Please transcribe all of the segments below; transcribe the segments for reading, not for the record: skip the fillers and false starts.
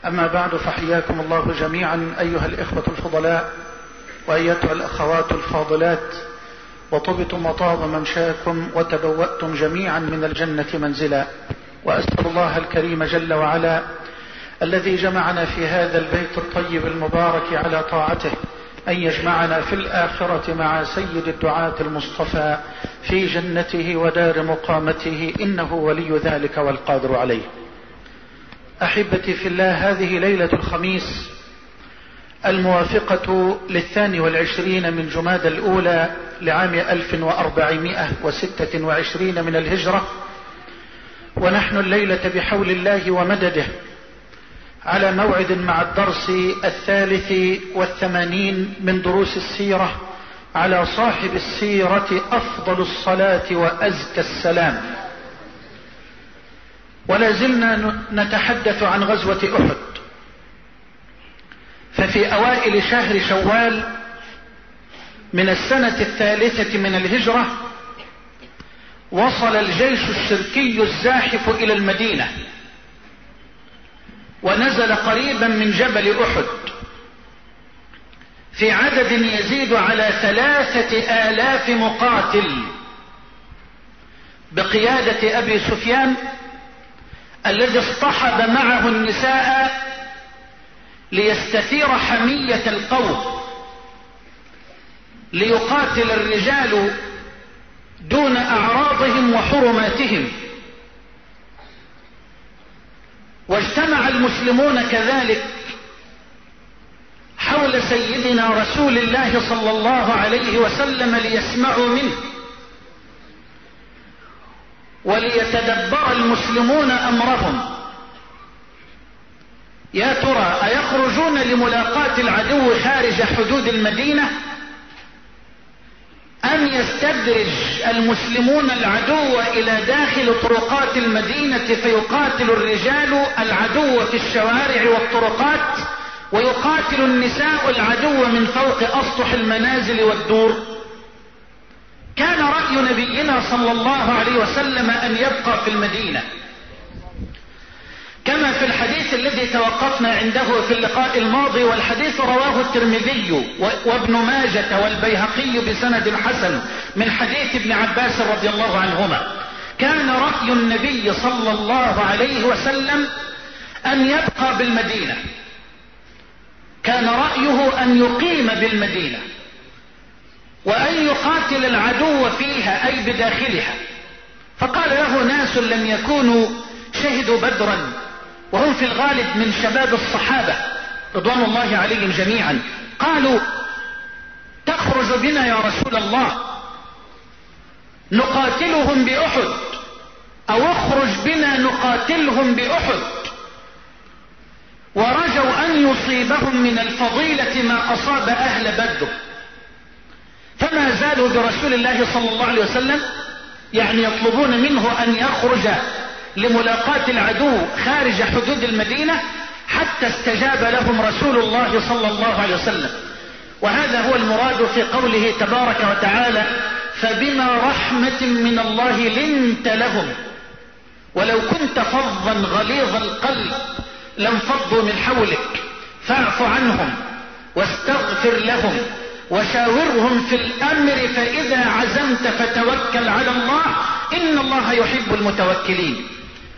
أما بعد، فحياكم الله جميعا أيها الإخوة الفضلاء وأيتها الأخوات الفاضلات، وطبتم وطاب ممشاكم وتبوأتم جميعا من الجنة منزلا. وأسأل الله الكريم جل وعلا الذي جمعنا في هذا البيت الطيب المبارك على طاعته أن يجمعنا في الآخرة مع سيد الدعاة المصطفى في جنته ودار مقامته، إنه ولي ذلك والقادر عليه. أحبتي في الله، هذه ليلة الخميس الموافقة 22 من جمادى الأولى لعام 1426 من الهجرة، ونحن الليلة بحول الله ومدده على موعد مع الدرس 83 من دروس السيرة على صاحب السيرة أفضل الصلاة وأزكى السلام. ولا زلنا نتحدث عن غزوة أحد. ففي أوائل شهر شوال من السنة 3 من الهجرة وصل الجيش الشركي الزاحف إلى المدينة، ونزل قريبا من جبل أحد في عدد يزيد على 3000 مقاتل بقيادة أبي سفيان، الذي اصطحب معه النساء ليستثير حمية القوم، ليقاتل الرجال دون أعراضهم وحرماتهم. واجتمع المسلمون كذلك حول سيدنا رسول الله صلى الله عليه وسلم ليسمعوا منه، وليتدبر المسلمون أمرهم. يا ترى أيخرجون لملاقاة العدو خارج حدود المدينة، أم يستدرج المسلمون العدو إلى داخل طرقات المدينة فيقاتل الرجال العدو في الشوارع والطرقات، ويقاتل النساء العدو من فوق أسطح المنازل والدور؟ كان رأي نبينا صلى الله عليه وسلم أن يبقى في المدينة، كما في الحديث الذي توقفنا عنده في اللقاء الماضي، والحديث رواه الترمذي وابن ماجة والبيهقي بسند حسن من حديث ابن عباس رضي الله عنهما. كان رأي النبي صلى الله عليه وسلم أن يبقى بالمدينة، كان رأيه أن يقيم بالمدينة وأن يقاتل العدو فيها أي بداخلها. فقال له ناس لم يكونوا شهدوا بدرا، وهم في الغالب من شباب الصحابة رضوان الله عليهم جميعا، قالوا: تخرج بنا يا رسول الله نقاتلهم بأحد، أو اخرج بنا نقاتلهم بأحد. ورجوا أن يصيبهم من الفضيلة ما أصاب أهل بدر، فما زالوا برسول الله صلى الله عليه وسلم يعني يطلبون منه أن يخرج لملاقاة العدو خارج حدود المدينة، حتى استجاب لهم رسول الله صلى الله عليه وسلم. وهذا هو المراد في قوله تبارك وتعالى: فبما رحمة من الله لنت لهم ولو كنت فظا غليظ القلب لانفضوا من حولك فاعف عنهم واستغفر لهم وشاورهم في الأمر فإذا عزمت فتوكل على الله إن الله يحب المتوكلين.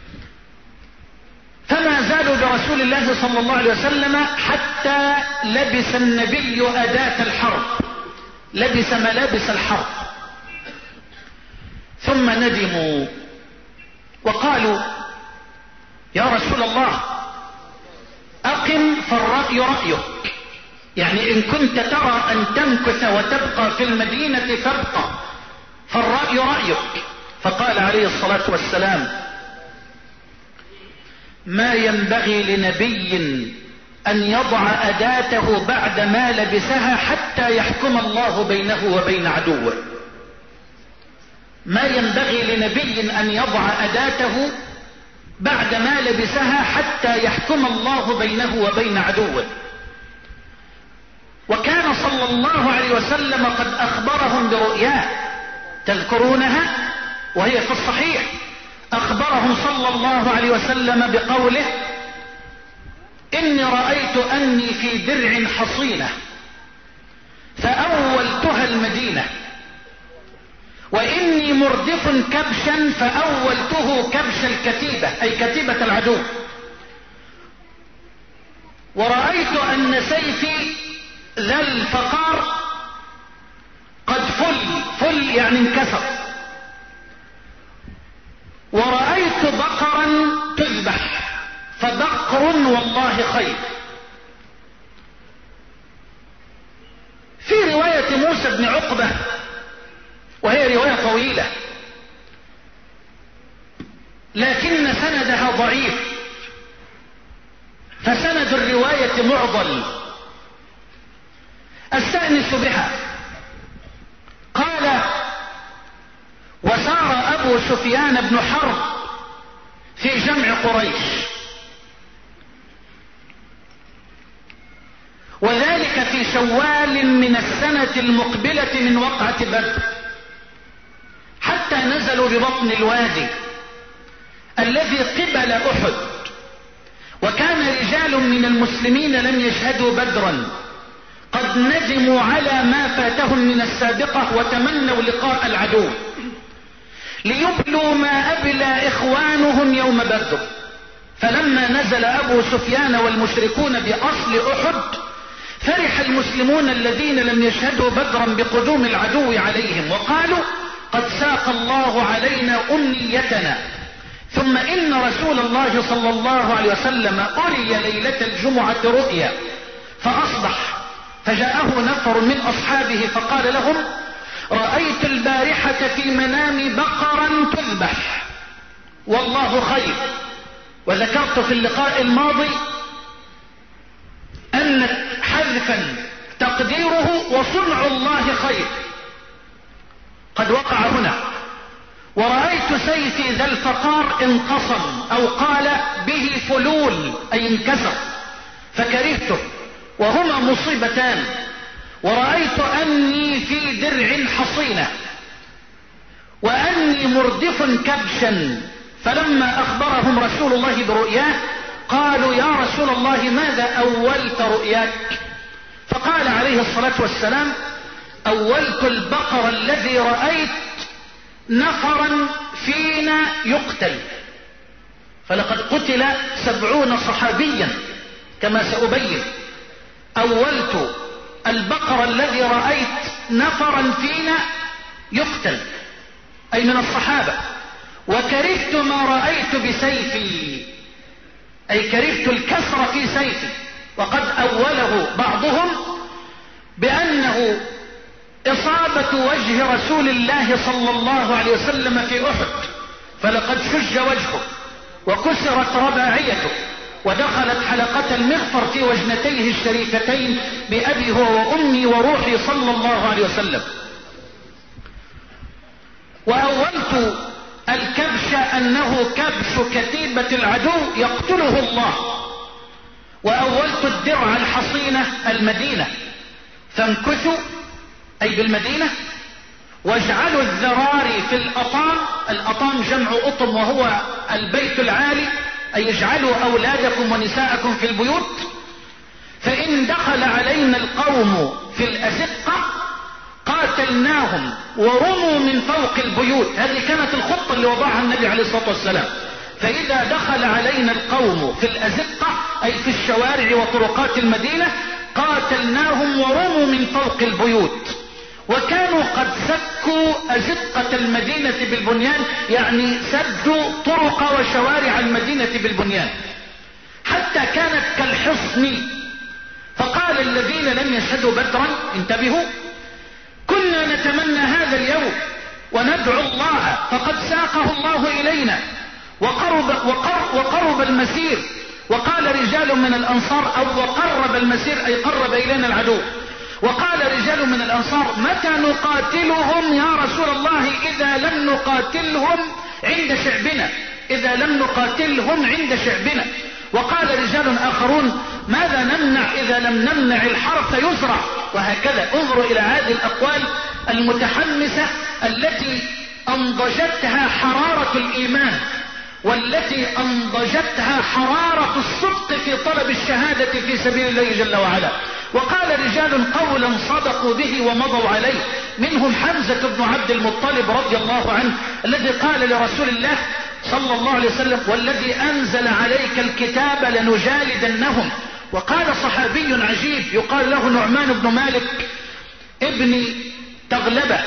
فما زالوا برسول الله صلى الله عليه وسلم حتى لبس النبي أداة الحرب، لبس ملابس الحرب. ثم ندموا وقالوا: يا رسول الله أقم فالرأي رأيك، يعني إن كنت ترى أن تمكث وتبقى في المدينة فابقى، فالرأي رأيك. فقال عليه الصلاة والسلام: ما ينبغي لنبي أن يضع أداته بعد ما لبسها حتى يحكم الله بينه وبين عدوه. ما ينبغي لنبي أن يضع أداته بعد ما لبسها حتى يحكم الله بينه وبين عدوه. وكان صلى الله عليه وسلم قد أخبرهم برؤياه تذكرونها وهي في الصحيح. أخبرهم صلى الله عليه وسلم بقوله: إني رأيت أني في درع حصينة فأولتها المدينة، وإني مردف كبشا فأولته كبش الكتيبة أي كتيبة العدو، ورأيت أن سيفي ذا الفقار قد فل يعني انكسر، ورأيت بقرا تذبح فبقر والله خير. في رواية موسى بن عقبة وهي رواية طويلة لكن سندها ضعيف، فسند الرواية معضل استأنس بها. قال: وسار أبو سفيان بن حرب في جمع قريش، وذلك في شوال من السنة المقبلة من وقعة بدر، حتى نزلوا ببطن الوادي الذي قبل أحد، وكان رجال من المسلمين لم يشهدوا بدرا قد ندموا على ما فاتهم من السابقة وتمنوا لقاء العدو ليبلوا ما أبلى إخوانهم يوم بدر. فلما نزل أبو سفيان والمشركون بأصل أحد فرح المسلمون الذين لم يشهدوا بدرا بقدوم العدو عليهم، وقالوا: قد ساق الله علينا أمنيتنا. ثم إن رسول الله صلى الله عليه وسلم أري ليلة الجمعة رؤيا فأصبح، فجاءه نفر من أصحابه فقال لهم: رأيت البارحة في منام بقرا تذبح والله خير. وذكرت في اللقاء الماضي أن حذفا تقديره وصنع الله خير قد وقع هنا. ورأيت سيفي ذا الفقار انقصم أو قال به فلول أي انكسر فكرهته، وهما مصيبتان. ورأيت أني في درع حصينة وأني مردف كبشا، فلما أخبرهم رسول الله برؤياه قالوا: يا رسول الله ماذا أولت رؤياك؟ فقال عليه الصلاة والسلام: أولت البقر الذي رأيت نفرا فينا يقتل، فلقد قتل 70 صحابيا كما سأبين. أولت البقر الذي رأيت نفرا فينا يقتل أي من الصحابة، وكرهت ما رأيت بسيفي أي كرهت الكسر في سيفي. وقد أوله بعضهم بأنه إصابة وجه رسول الله صلى الله عليه وسلم في أحد، فلقد شج وجهه وكسرت رباعيته ودخلت حلقة المغفر في وجنتيه الشريفتين بأبي هو وأمي وروحي صلى الله عليه وسلم. وأولت الكبش أنه كبش كتيبة العدو يقتله الله. وأولت الدرع الحصينة المدينة، فانكثوا أي بالمدينة، واجعلوا الذراري في الأطام، الأطام جمع أطم وهو البيت العالي، أي اجعلوا أولادكم ونساءكم في البيوت، فإن دخل علينا القوم في الأزقة قاتلناهم ورموا من فوق البيوت. هذه كانت الخطة اللي وضعها النبي عليه الصلاة والسلام. فإذا دخل علينا القوم في الأزقة أي في الشوارع وطرقات المدينة قاتلناهم ورموا من فوق البيوت. وكانوا قد سكوا أزقة المدينة بالبنيان، يعني سدوا طرق وشوارع المدينة بالبنيان حتى كانت كالحصن. فقال الذين لم يشهدوا بدرا: انتبهوا، كنا نتمنى هذا اليوم وندعو الله فقد ساقه الله إلينا وقرب المسير. وقال رجال من الأنصار أو وقرب المسير أي قرب إلينا العدو. وقال رجال من الأنصار: متى نقاتلهم يا رسول الله إذا لم نقاتلهم عند شعبنا، إذا لم نقاتلهم عند شعبنا. وقال رجال آخرون: ماذا نمنع إذا لم نمنع الحرث يزرع. وهكذا. انظروا إلى هذه الأقوال المتحمسة التي أنضجتها حرارة الإيمان والتي أنضجتها حرارة الصدق في طلب الشهادة في سبيل الله جل وعلا. وقال رجال قولا صدقوا به ومضوا عليه، منهم حمزة بن عبد المطلب رضي الله عنه الذي قال لرسول الله صلى الله عليه وسلم: والذي أنزل عليك الكتاب لنجالدنهم. وقال صحابي عجيب يقال له نعمان بن مالك ابن ثعلبة،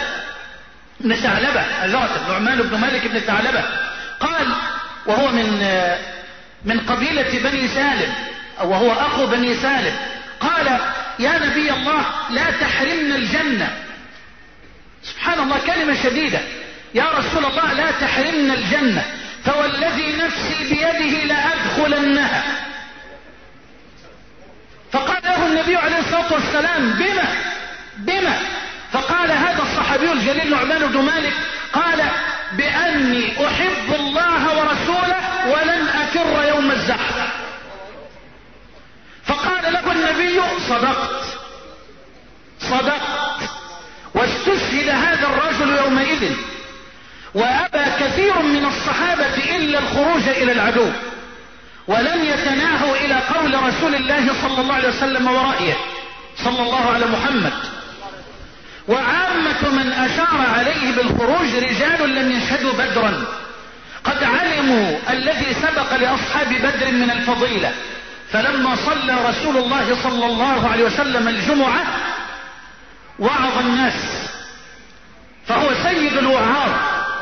نعمان بن مالك بن ثعلبة، قال وهو من قبيلة بني سالم، وهو أخو بني سالم، قال: يا نبي الله لا تحرمنا الجنة. سبحان الله، كلمة شديدة. يا رسول الله لا تحرمنا الجنة، فوالذي نفسي بيده لأدخلنها. فقال له النبي عليه الصلاة والسلام: بما؟ فقال هذا الصحابي الجليل نعمان بن مالك قال: بأني أحب الله ورسوله ولن أفر يوم الزحف. فقال له النبي: صدقت. واستشهد هذا الرجل يومئذ، وأبى كثير من الصحابة إلا الخروج إلى العدو، ولم يتناهوا إلى قول رسول الله صلى الله عليه وسلم ورأيه صلى الله على محمد. وعامة من أشار عليه بالخروج رجال لم يشهدوا بدرا، قد علموا الذي سبق لأصحاب بدر من الفضيلة. فلما صلى رسول الله صلى الله عليه وسلم الجمعة وعظ الناس، فهو سيد الوعاظ،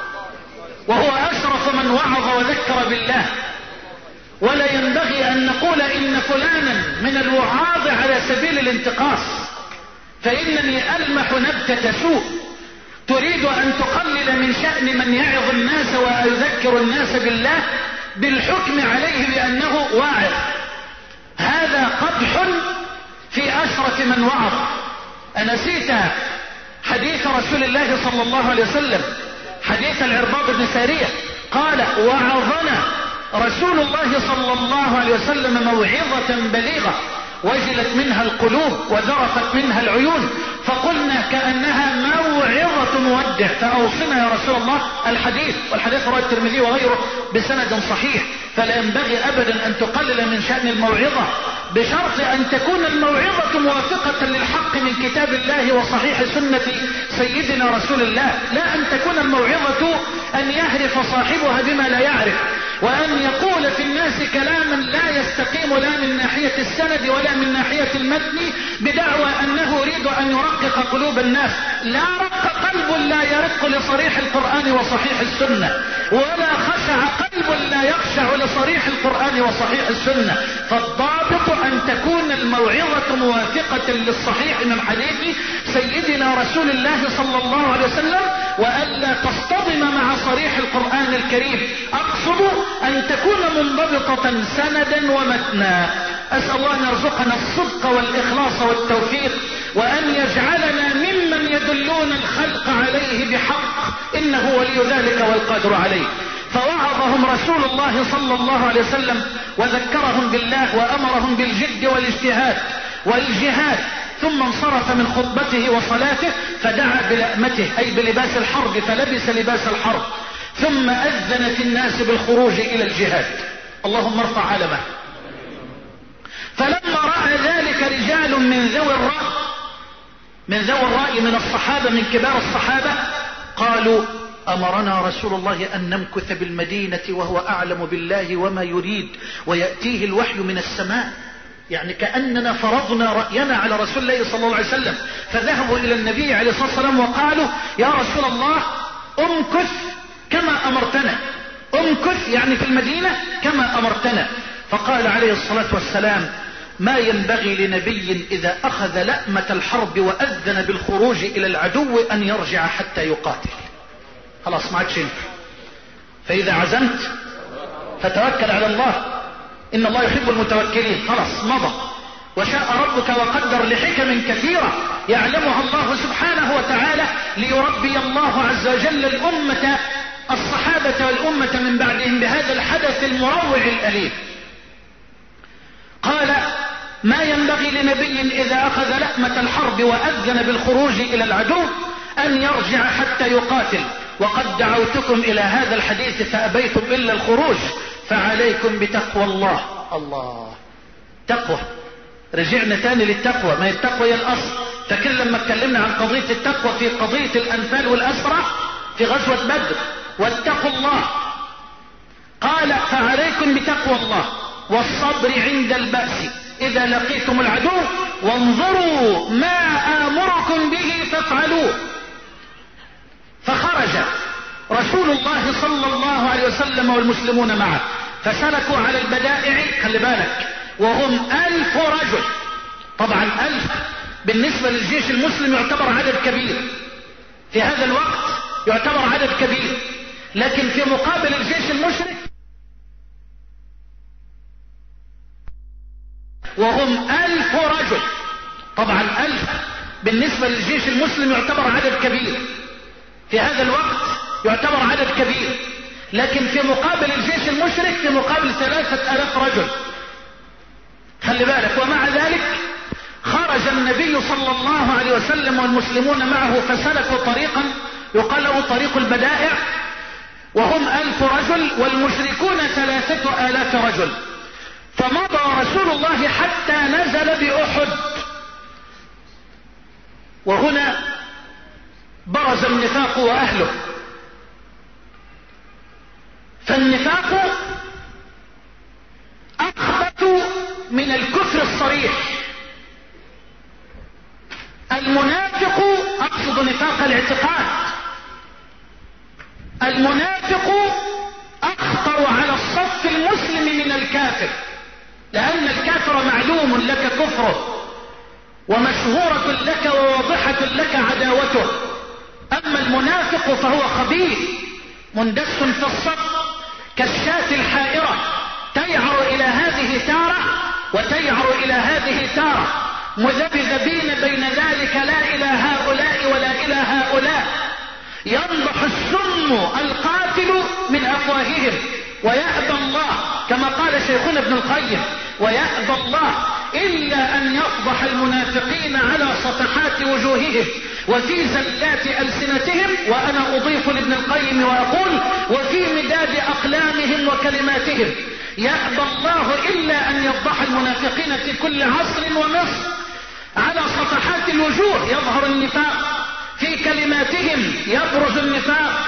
وهو أشرف من وعظ وذكر بالله. ولا ينبغي أن نقول إن فلانا من الوعاظ على سبيل الانتقاص، فإنني ألمح نبتة سوء تريد أن تقلل من شأن من يعظ الناس ويذكر الناس بالله بالحكم عليه بأنه واعظ. هذا قدح في أشرف من وعظ. أنسيت حديث رسول الله صلى الله عليه وسلم، حديث العرباض بن سارية، قال: وعظنا رسول الله صلى الله عليه وسلم موعظة بليغة وجلت منها القلوب وذرفت منها العيون، فقلنا كأنها موعظة مودع، فأوصنا يا رسول الله الحديث. والحديث رواه الترمذي وغيره بسند صحيح. فلا ينبغي أبدا أن تقلل من شأن الموعظة، بشرط أن تكون الموعظة موافقة للحق من كتاب الله وصحيح سنة سيدنا رسول الله، لا أن تكون الموعظة أن يهرف صاحبها بما لا يعرف، وأن يقول في الناس كلاما لا يستقيم لا من ناحية السند ولا من ناحية المتن، بدعوى أنه يريد أن يرقق قلوب الناس. لا رق قلب لا يرق لصريح القرآن وصحيح السنة، ولا خشع قلب لا يخشع لصريح القرآن وصحيح السنة. فالضابط أن تكون الموعظة موافقة للصحيح من حديث سيدنا رسول الله صلى الله عليه وسلم، وألا تصطدم مع صريح القرآن الكريم. أقصد أن تكون منضبطة سندا ومتنا. أسأل الله أن يرزقنا الصدق والإخلاص والتوفيق، وأن يجعلنا ممن يدلون الخلق عليه بحق، إنه ولي ذلك والقادر عليه. فوعظهم رسول الله صلى الله عليه وسلم وذكرهم بالله وأمرهم بالجد والاجتهاد والجهاد، ثم انصرف من خطبته وصلاته فدعا بلأمته أي بلباس الحرب، فلبس لباس الحرب، ثم أذن في الناس بالخروج إلى الجهاد. اللهم ارفع علمه. فلما رأى ذلك رجال من ذوي الرأي من الصحابة، من كبار الصحابة، قالوا: أمرنا رسول الله أن نمكث بالمدينة وهو أعلم بالله وما يريد، ويأتيه الوحي من السماء. يعني كأننا فرضنا رأينا على رسول الله صلى الله عليه وسلم. فذهبوا إلى النبي عليه الصلاة والسلام وقالوا: يا رسول الله امكث كما أمرتنا، امكث يعني في المدينة كما أمرتنا. فقال عليه الصلاة والسلام: ما ينبغي لنبي إذا أخذ لأمة الحرب وأذن بالخروج إلى العدو أن يرجع حتى يقاتل. خلاص ما عادش ينفع. فإذا عزمت فتوكل على الله، إن الله يحب المتوكلين. خلاص مضى. وشاء ربك وقدر لحكم كثيرة يعلمها الله سبحانه وتعالى، ليربي الله عز وجل الأمة، الصحابة والأمة من بعدهم، بهذا الحدث المروع الأليم. قال: ما ينبغي لنبي إذا أخذ لأمة الحرب وأذن بالخروج إلى العدو أن يرجع حتى يقاتل. وقد دعوتكم إلى هذا الحديث فأبيتم إلا الخروج، فعليكم بتقوى الله. الله، تقوى، رجعنا تاني للتقوى. ما هي التقوى هي الأصل. فكل لما اتكلمنا عن قضية التقوى في قضية الأنفال والأسرى في غزوة بدر، واتقوا الله، قال فعليكم بتقوى الله والصبر عند البأس إذا لقيتم العدو، وانظروا ما آمركم به فافعلوه. فخرج رسول الله صلى الله عليه وسلم والمسلمون معه، فسلكوا على البدائع، خلي بالك، وهم 1000 رجل. طبعا 1000 بالنسبة للجيش المسلم يعتبر عدد كبير في هذا الوقت، يعتبر عدد كبير، لكن في مقابل الجيش المشرك وهم 1000 رجل. طبعا 1000 بالنسبة للجيش المسلم يعتبر عدد كبير في هذا الوقت، يعتبر عدد كبير، لكن في مقابل الجيش المشرك في مقابل 3000 رجل، خلي بالك. ومع ذلك خرج النبي صلى الله عليه وسلم والمسلمون معه، فسلكوا طريقا يقال له طريق البدائع، وهم 1000 رجل والمشركون 3000 رجل. فمضى رسول الله حتى نزل بأحد. وهنا برز النفاق وأهله. فالنفاق أخبث من الكفر الصريح. المنافق، أقصد نفاق الاعتقاد، المنافق أخطر على الصف المسلم من الكافر، لأن الكافر معلوم لك كفره ومشهورة لك وواضحة لك عداوته. أما المنافق فهو خبيث مندس في الصف كالشاة الحائرة، تيعر إلى هذه تارة وتيعر إلى هذه تارة، مذبذبين بين ذلك، لا إلى هؤلاء ولا إلى هؤلاء. ينضح السم القاتل من أفواههم ويأبى الله، كما قال شيخنا ابن القيم، ويأبى الله إلا أن يفضح المنافقين على صفحات وجوههم وفي زلات ألسنتهم، وأنا أضيف لابن القيم وأقول وفي مداد أقلامهم وكلماتهم. يأبى الله إلا أن يفضح المنافقين في كل عصر ومصر على صفحات الوجوه يظهر النفاق، في كلماتهم يبرز النفاق،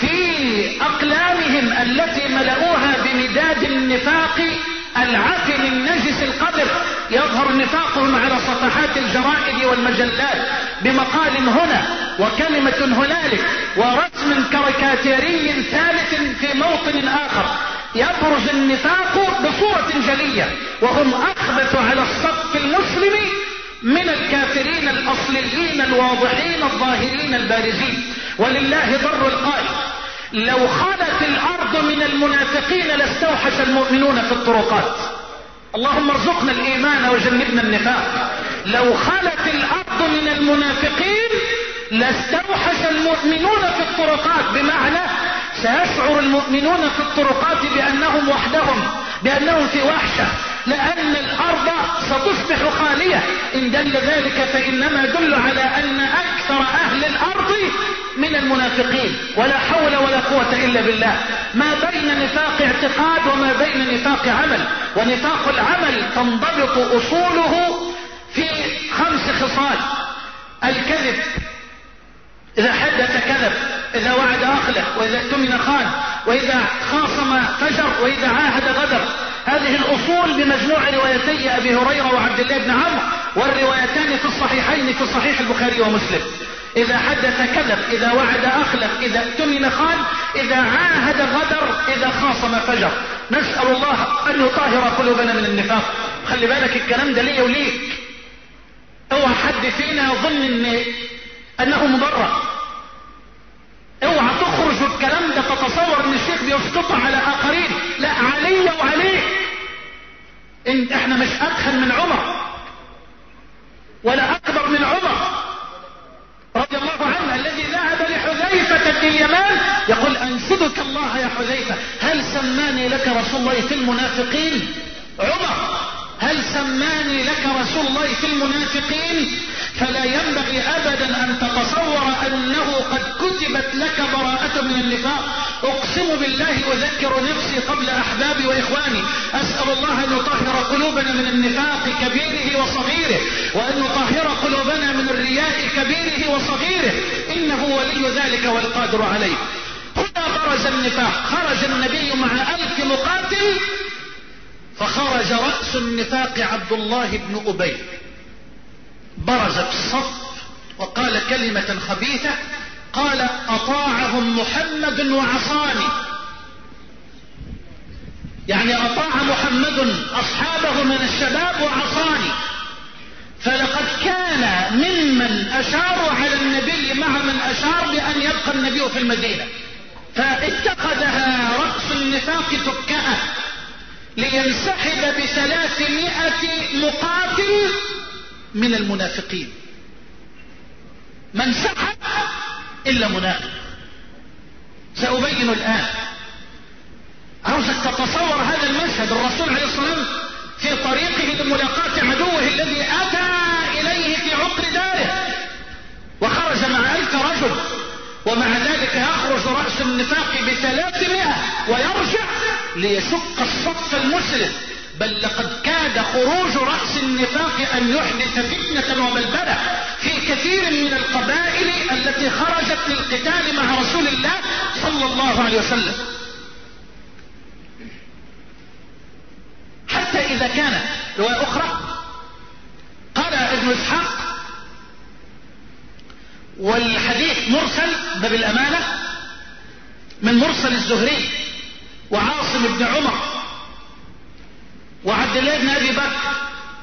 في أقلامهم التي ملؤوها بمداد النفاق العفن النجس القدر يظهر نفاقهم على صفحات الجرائد والمجلات بمقال هنا وكلمة هنالك ورسم كاريكاتيري ثالث في موطن آخر. يبرز النفاق بصورة جلية، وهم أخبث على الصف المسلم من الكافرين الأصليين الواضحين الظاهرين البارزين. ولله ضر القائل: لو خلت الأرض من المنافقين لاستوحش المؤمنون في الطرقات. اللهم ارزقنا الإيمان وجنبنا النفاق. لو خلت الأرض من المنافقين لاستوحش المؤمنون في الطرقات، بمعنى سيشعر المؤمنون في الطرقات بأنهم وحدهم، بأنهم في وحشة، لأن الأرض ستصبح خالية. إن دل ذلك فإنما يدل على أن أكثر أهل الأرض من المنافقين، ولا حول ولا قوة إلا بالله. ما بين نفاق اعتقاد وما بين نفاق عمل. ونفاق العمل تنضبط أصوله في 5 خصال: الكذب، إذا حدث كذب، إذا وعد أخلف، وإذا اؤتمن خان، وإذا خاصم فجر، وإذا عاهد غدر. هذه الأصول بمجموع روايتي أبي هريرة وعبد الله بن عمرو، والروايتان في الصحيحين في صحيح البخاري ومسلم. إذا حدث كذب، إذا وعد أخلف، إذا اؤتمن خان، إذا عاهد غدر، إذا خاصم فجر. نسأل الله أن يطهر قلوبنا من النفاق. خلي بالك الكلام ده لي وليك. اوعى حد فينا يظن أنه مبرر. اوعى تخرج الكلام ده تتصور ان الشيخ بيسقط على آخرين. لا، علي وعليك. احنا مش أدخل من عمر ولا أكبر من عمر رضي الله عنه، الذي ذهب لحذيفة بن اليمان يقول: أنشدك الله يا حذيفة، هل سماني لك رسول الله في المنافقين؟ عمر: هل سماني لك رسول الله في المنافقين؟ فلا ينبغي أبدا أن تتصور أنه قد كتبت لك براءة من النفاق. أقسم بالله أذكر نفسي قبل أحبابي وإخواني، أسأل الله أن يطهر قلوبنا من النفاق كبيره وصغيره، وأن يطهر قلوبنا من الرياء كبيره وصغيره، إنه ولي ذلك والقادر عليه. هنا برز النفاق، خرج النبي مع 1000 مقاتل، فخرج رأس النفاق عبد الله بن أبي، برز في الصف وقال كلمة خبيثة، قال أطاعهم محمد وعصاني، يعني أطاع محمد أصحابه من الشباب وعصاني. فلقد كان ممن أشاروا على النبي مع من أشار بأن يبقى النبي في المدينة، فاتخذها رأس النفاق تكأة لينسحب ب300 مقاتل من المنافقين. ما انسحب إلا منافق، سأبين الآن. عاوزك تتصور هذا المشهد، الرسول عليه الصلاة والسلام في طريقه لملاقاة عدوه الذي أتى إليه في عقر داره، وخرج مع 1000 رجل، ومع ذلك يخرج رأس النفاق ب300 ويرجع ليشق الصف المسلم. بل لقد كاد خروج رأس النفاق أن يحدث فتنة وبلبلة في كثير من القبائل التي خرجت للقتال مع رسول الله صلى الله عليه وسلم. حتى إذا كان رواية أخرى قال ابن إسحاق، والحديث مرسل باب الأمانة من مرسل الزهري وعاصم بن عمر وعبد الله بن أبي بكر،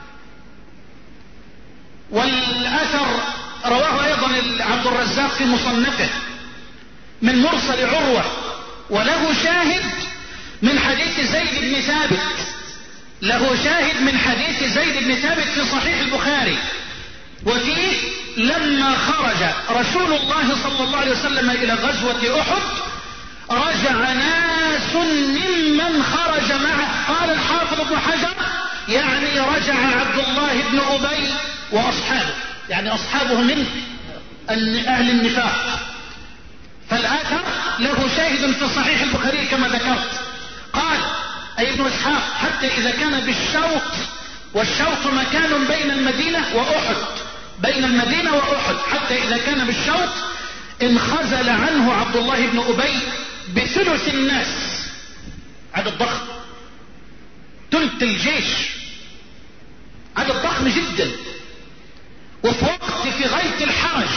والأثر رواه أيضا عبد الرزاق في مصنفه من مرسل عروة، وله شاهد من حديث زيد بن ثابت، له شاهد من حديث زيد بن ثابت في صحيح البخاري، وفيه لما خرج رسول الله صلى الله عليه وسلم إلى غزوة أحد رجع ناس ممن خرج معه. قال الحافظ ابن حجر يعني رجع عبد الله بن أبي وأصحابه، يعني أصحابه من أهل النفاق. فالآثر له شاهد في صحيح البخاري كما ذكرت. قال أي ابن إسحاق حتى إذا كان بالشوط، والشوط مكان بين المدينة وأحد، بين المدينة وأحد، حتى إذا كان بالشوط انخزل عنه عبد الله بن أبي بثلث الناس، عدد ضخم، ثلث الجيش، عدد ضخم جدا، وفي وقت في غاية الحرج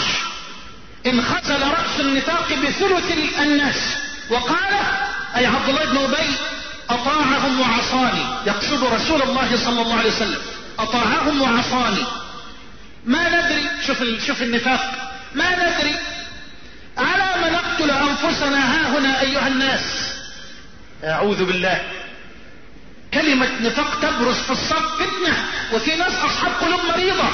انخزل رأس النفاق بثلث الناس، وقال أي عبد الله بن أبي أطاعهم وعصاني، يقصد رسول الله صلى الله عليه وسلم، أطاعهم وعصاني. ما ندري، شوف النفاق، ما ندري على ما نقتل أنفسنا ها هنا أيها الناس. أعوذ بالله، كلمة نفاق تبرز في الصف فتنة، وفي ناس أصحاب قلوب مريضة،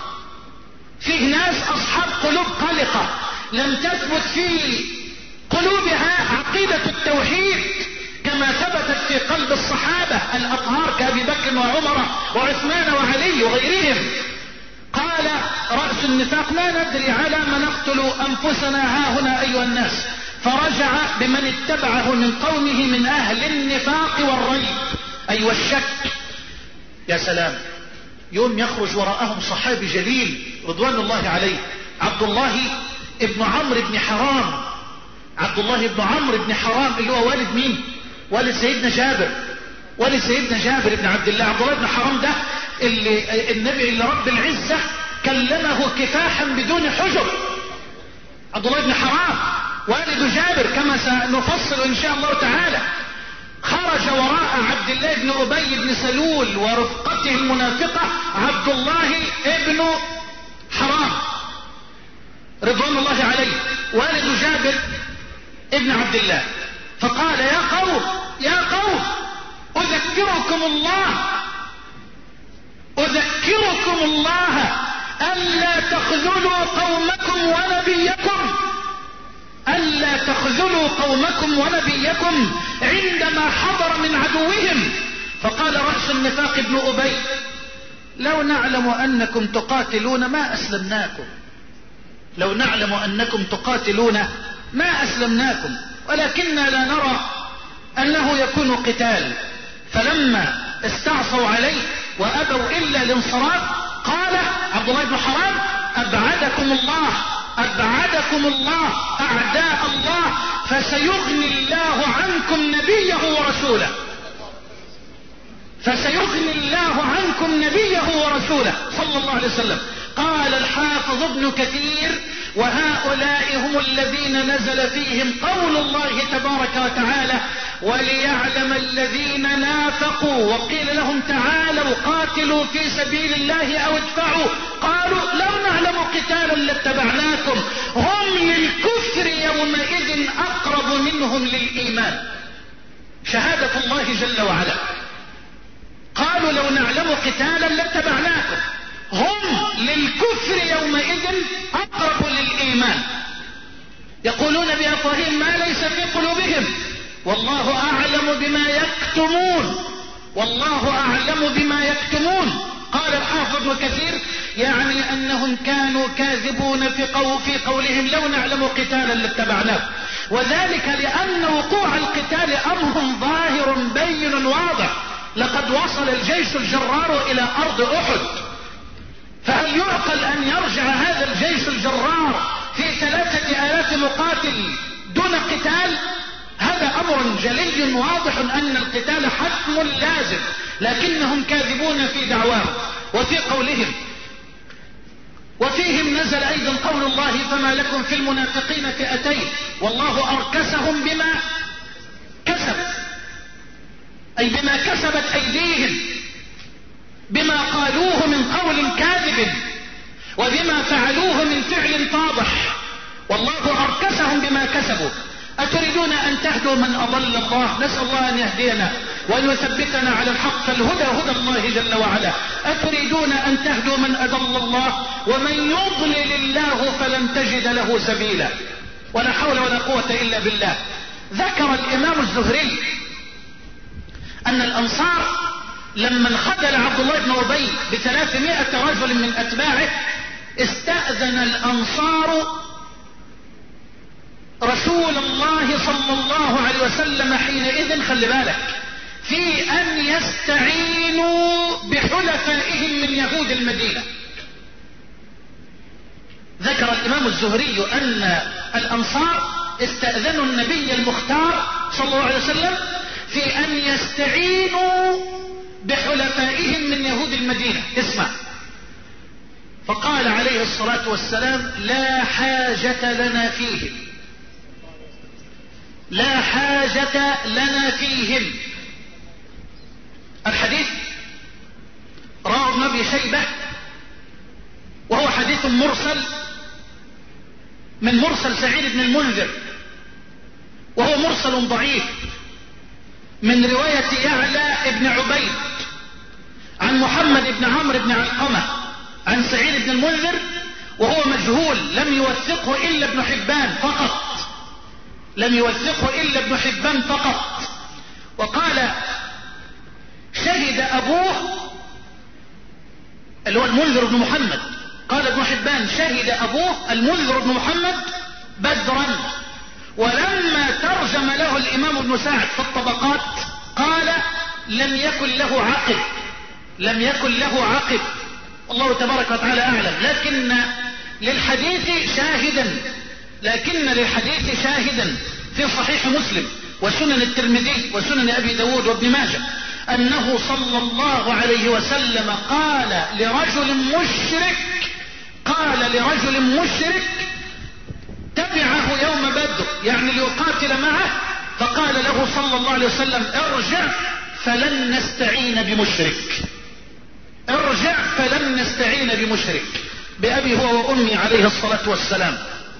فيه ناس أصحاب قلوب قلقة لم تثبت في قلوبها عقيدة التوحيد كما ثبتت في قلب الصحابة الأطهار كأبي بكر وعمر وعثمان وعلي وغيرهم. قال رأس النفاق ما ندري على ما نقتل أنفسنا ها هنا أيها الناس، فرجع بمن اتبعه من قومه من أهل النفاق والريب أي والشك. يا سلام، يوم يخرج وراءهم صحابي جليل رضوان الله عليه، عبد الله ابن عمرو بن حرام، عبد الله ابن عمرو بن حرام اللي هو والد مين؟ والد سيدنا جابر، والد سيدنا جابر بن عبد الله. عبد الله بن حرام ده اللي النبي اللي رب العزة كلمه كفاحا بدون حجب، عبد الله بن حرام والد جابر كما سنفصل إن شاء الله تعالى. خرج وراء عبد الله بن أبي بن سلول ورفقته المنافقة عبد الله ابن حرام رضوان الله عليه والد جابر ابن عبد الله. فقال يا قوم يا قوم أذكركم الله ألا تخذلوا قومكم ونبيكم، ألا تخذلوا قومكم ونبيكم عندما حضر من عدوهم. فقال رأس النفاق ابن أبي لو نعلم أنكم تقاتلون ما أسلمناكم، لو نعلم أنكم تقاتلون ما أسلمناكم، ولكننا لا نرى أنه يكون قتال. فلما استعصوا عليه وأبوا إلا الانصراف قال عبد الله بن حرام: أبعدكم الله، أبعدكم الله أعداء الله، فسيغني الله عنكم نبيه ورسوله، فسيغني الله عنكم نبيه ورسوله صلى الله عليه وسلم. قال الحافظ ابن كثير: وهؤلاء هم الذين نزل فيهم قول الله تبارك وتعالى: وليعلم الذين نافقوا وقيل لهم تعالوا قاتلوا في سبيل الله أو ادفعوا قالوا لو نعلم قتالا لاتبعناكم هم للكفر يومئذ أقرب منهم للإيمان. شهادة الله جل وعلا. قالوا لو نعلم قتالا لاتبعناكم هم للكفر يومئذ أقرب للإيمان. يقولون بأفواههم ما ليس في قلوبهم والله أعلم بما يكتمون، والله أعلم بما يكتمون. قال الحافظ ابن كثير: يعني أنهم كانوا كاذبون في قولهم لو نعلم قتالا لاتبعناه، وذلك لأن وقوع القتال أمر ظاهر بين واضح. لقد وصل الجيش الجرار إلى أرض أحد، فهل يعقل أن يرجع هذا الجيش الجرار في 3000 مقاتل دون قتال؟ هذا أمر جلي واضح أن القتال حتم لازم، لكنهم كاذبون في دعواهم وفي قولهم. وفيهم نزل أيضا قول الله: فما لكم في المنافقين فئتين والله أركسهم بما كسبوا، أي بما كسبت أيديهم، بما قالوه من قول كاذب وبما فعلوه من فعل فاضح، والله أركسهم بما كسبوا. أتريدون أن تهدوا من أضل الله؟ نسأل الله أن يهدينا وأن يثبتنا على الحق، فالهدى هدى الله جل وعلا. أتريدون أن تهدوا من أضل الله؟ ومن يضلل الله فلن تجد له سبيلا. ولا حول ولا قوة إلا بالله. ذكر الإمام الزهري أن الأنصار لما انخذل عبد الله بن أبي ب300 رجل من أتباعه استأذن الأنصار رسول الله صلى الله عليه وسلم حينئذ، خلي بالك، في أن يستعينوا بحلفائهم من يهود المدينة. ذكر الإمام الزهري أن الأنصار استأذنوا النبي المختار صلى الله عليه وسلم في أن يستعينوا بحلفائهم من يهود المدينة. اسمع، فقال عليه الصلاة والسلام: لا حاجة لنا فيهم، لا حاجة لنا فيهم. الحديث رواه ابن أبي شيبة، وهو حديث مرسل من مرسل سعيد بن المنذر، وهو مرسل ضعيف من رواية يعلى بن عبيد عن محمد بن عمرو بن علقمة عن سعيد بن المنذر، وهو مجهول، لم يوثقه إلا ابن حبان فقط، لم يوثقه إلا ابن حبان فقط. وقال: شهد أبوه اللي هو المنذر بن محمد، قال ابن حبان: شهد أبوه المنذر بن محمد بدرا. ولما ترجم له الإمام ابن سعد في الطبقات قال: لم يكن له عقب، لم يكن له عقب، الله تبارك وتعالى أعلم. لكن للحديث شاهدا في صحيح مسلم وسنن الترمذي وسنن أبي داود وابن ماجه أنه صلى الله عليه وسلم قال لرجل مشرك تبعه يوم بدر، يعني ليقاتل معه، فقال له صلى الله عليه وسلم: ارجع فلن نستعين بمشرك، ارجع فلن نستعين بمشرك، بأبي هو وأمي عليه الصلاة والسلام.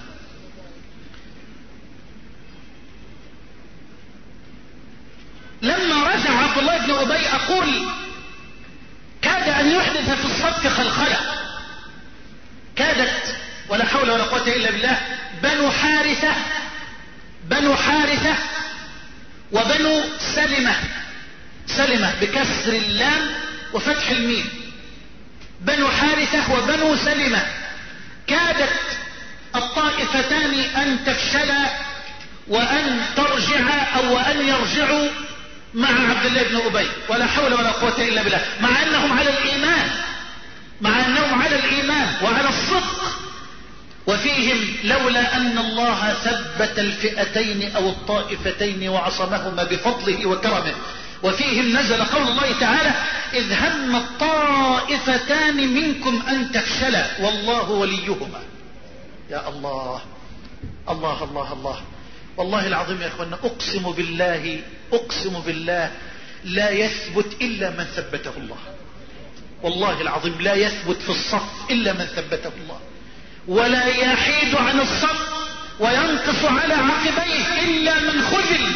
لما رجع عبد الله بن أبي أقول كاد أن يحدث في الصف خلخلة، كادت، ولا حول ولا قوة إلا بالله، بنو حارثة وبنو سلمة بكسر اللام وفتح الميم، بنو سلمة كادت الطائفتان أن تفشلا وأن ترجع أو أن يرجعوا مع عبد الله بن أبي، ولا حول ولا قوة إلا بالله، مع أنهم على الإيمان وعلى الصدق. وفيهم لولا أن الله ثبت الفئتين أو الطائفتين وعصمهما بفضله وكرمه. وفيهم نزل قول الله تعالى: إذ هم الطائفتان منكم أن تفشلا والله وليهما. يا الله الله الله الله، والله العظيم يا أخوانا، أقسم بالله لا يثبت إلا من ثبته الله. والله العظيم لا يثبت في الصف إلا من ثبته الله، ولا يحيد عن الصف وينقص على عقبيه إلا من خذل.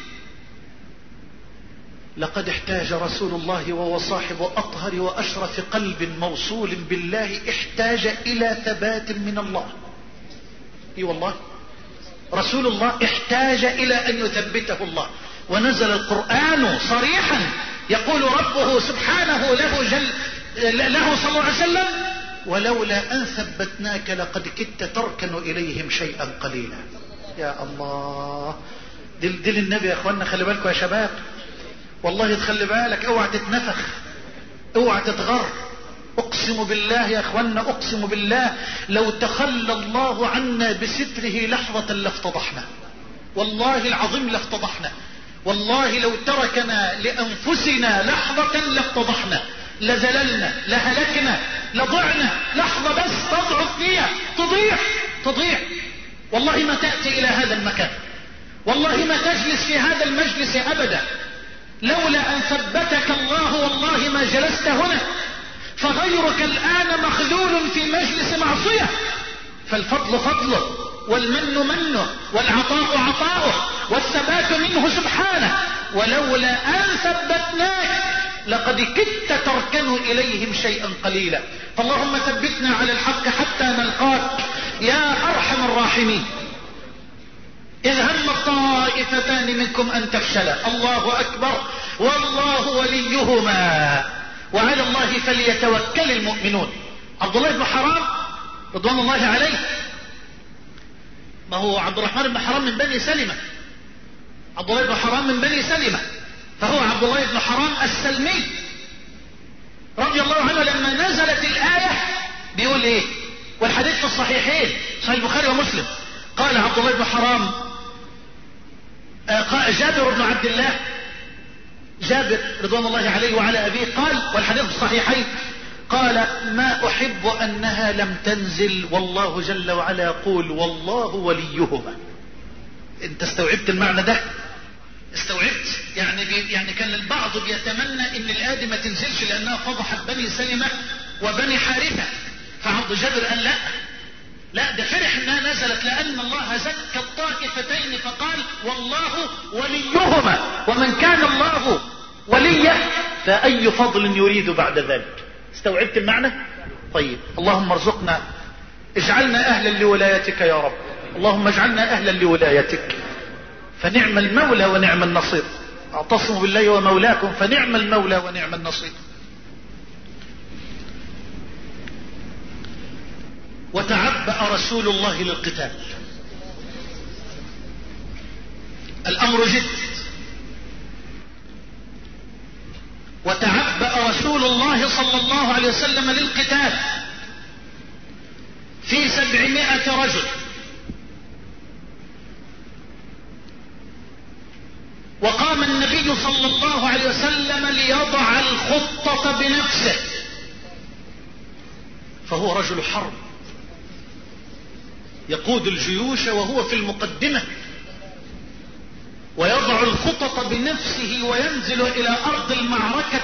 لقد احتاج رسول الله وهو صاحب أطهر وأشرف قلب موصول بالله، احتاج إلى ثبات من الله. اي والله، رسول الله احتاج إلى أن يثبته الله، ونزل القرآن صريحا يقول ربه سبحانه له صلى الله عليه وسلم: ولولا أن ثبتناك لقد كدت تركن إليهم شيئا قليلا. يا الله، دل النبي يا أخوانا. خلي بالكم يا شباب، والله تخلي بالك، اوعى تتنفخ، اوعى تتغر. اقسم بالله يا أخوانا، اقسم بالله لو تخلى الله عنا بستره لحظة لافتضحنا، والله العظيم لافتضحنا. والله لو تركنا لأنفسنا لحظة لافتضحنا، لزللنا، لهلكنا، لضعنا. لحظة بس تضعف فيها تضيع. والله ما تأتي إلى هذا المكان، والله ما تجلس في هذا المجلس أبدا. لولا أن ثبتك الله والله ما جلست هنا، فغيرك الآن مخذول في مجلس معصية. فالفضل فضله، والمن منه، والعطاء عطاؤه، والثبات منه سبحانه. ولولا أن ثبتناك لقد كدت تركن إليهم شيئا قليلا. فاللهم ثبتنا على الحق حتى نلقاك يا أرحم الراحمين. إذ هم الطائفتان منكم أن تفشلا، الله أكبر، والله وليهما وعلى الله فليتوكل المؤمنون. عبد الله بن حرام رضوان الله عليه، ما هو عبد الرحمن بن حرام من بني سلمة، عبد الله بن حرام من بني سلمة، فهو عبد الله بن حرام السلمي رضي الله عنه. لما نزلت الآية بيقول ايه، والحديث في الصحيحين صحيح البخاري ومسلم، قال عبد الله بن حرام، جابر بن عبد الله، جابر رضوان الله عليه وعلى أبيه، قال، والحديث في الصحيحين، قال: ما أحب أنها لم تنزل والله جل وعلا يقول والله وليهما. انت استوعبت المعنى ده؟ استوعبت؟ يعني كان البعض بيتمنى ان الآية ما تنزلش لأنها فضحت بني سلمة وبني حارثة، فعبد جابر قال لا ده فرح انها نزلت لأن الله زكى الطائفتين فقال والله وليهما، ومن كان الله وليه فأي فضل يريد بعد ذلك. استوعبت المعنى؟ طيب، اللهم ارزقنا، اجعلنا أهلا لولايتك يا رب، اللهم اجعلنا أهلا لولايتك، فنعم المولى ونعم النصير. اعتصموا بالله ومولاكم فنعم المولى ونعم النصير. وتعبأ رسول الله للقتال، الأمر جد. وتعبأ رسول الله صلى الله عليه وسلم للقتال في 700 رجل، وقام النبي صلى الله عليه وسلم ليضع الخطة بنفسه، فهو رجل حرب يقود الجيوش وهو في المقدمة، ويضع الخطط بنفسه وينزل إلى أرض المعركة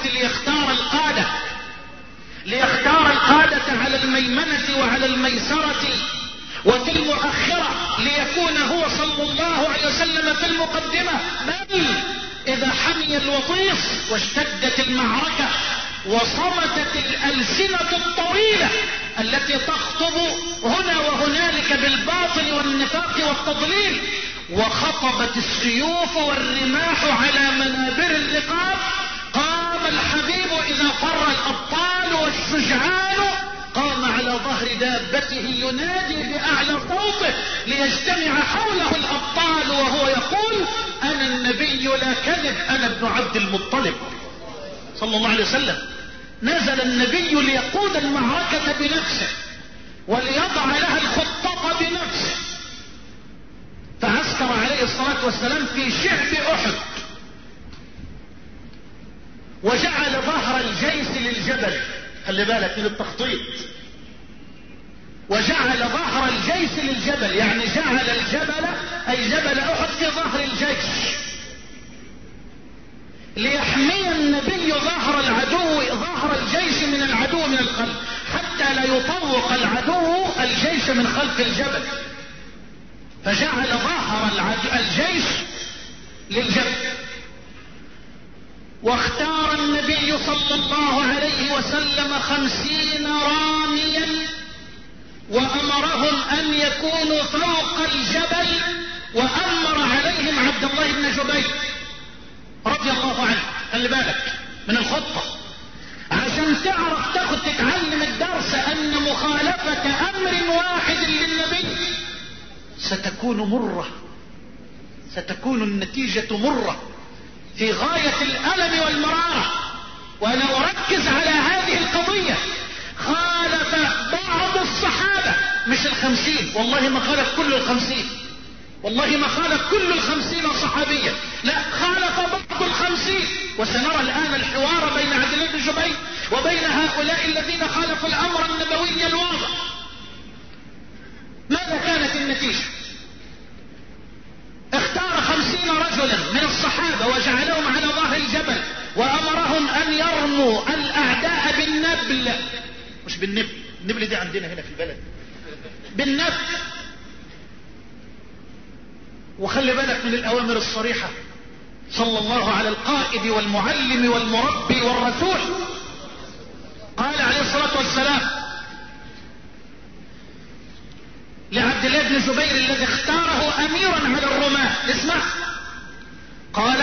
ليختار القادة على الميمنة وعلى الميسرة وفي المؤخرة، ليكون هو صلى الله عليه وسلم في المقدمة. بل إذا حمي الوطيس واشتدت المعركة وصمتت الألسنة الطويلة التي تخطب هنا وهنالك بالباطل والنفاق والتضليل، وخطبت السيوف والرماح على منابر الرقاب، قام الحبيب إذا فر الأبطال والشجعان قام على ظهر دابته ينادي بأعلى صوته ليجتمع حوله الأبطال وهو يقول أنا النبي لا كذب، أنا ابن عبد المطلب صلى الله عليه وسلم. نزل النبي ليقود المعركة بنفسه وليضع لها الخطة بنفسه، فعسكر عليه الصلاة والسلام في شعب أحد وجعل ظهر الجيش للجبل. خلي بالك من التخطيط. وجعل ظهر الجيش للجبل، يعني جعل الجبل أي جبل أحد في ظهر الجيش ليحمي النبي ظهر العدو، ظهر الجيش من العدو من الخلف، حتى لا يطوق العدو الجيش من خلف الجبل. فجعل ظهر الجيش للجبل. واختار النبي صلى الله عليه وسلم 50 راميا وأمرهم أن يكونوا فوق الجبل، وأمر عليهم عبد الله بن جبير رضي الله عنه. خلي بالك من الخطة عشان تعرف تتعلم الدرس أن مخالفة أمر واحد للنبي ستكون مرة، ستكون النتيجة مرة في غاية الألم والمرارة. وأنا أركز على هذه القضية. خالف بعض الصحابة، مش 50، والله ما خالف كل 50، والله ما خالف كل 50 صحابيا، لا، خالف بعض 50. وسنرى الآن الحوار بين عبد الله بن جبير وبين هؤلاء الذين خالفوا الأمر النبوي الواضح. ماذا كانت النتيجة؟ اختار 50 رجلا من الصحابة وجعلهم على ظهر الجبل وأمرهم أن يرموا الأعداء بالنبل، مش بالنبل، النبل دي عندنا هنا في البلد، بالنبل. وخلي بالك من الأوامر الصريحة صلى الله على القائد والمعلم والمربي والرسول. قال عليه الصلاة والسلام لعبد الله بن جبير الذي اختاره أميرا على الرماة، اسمع، قال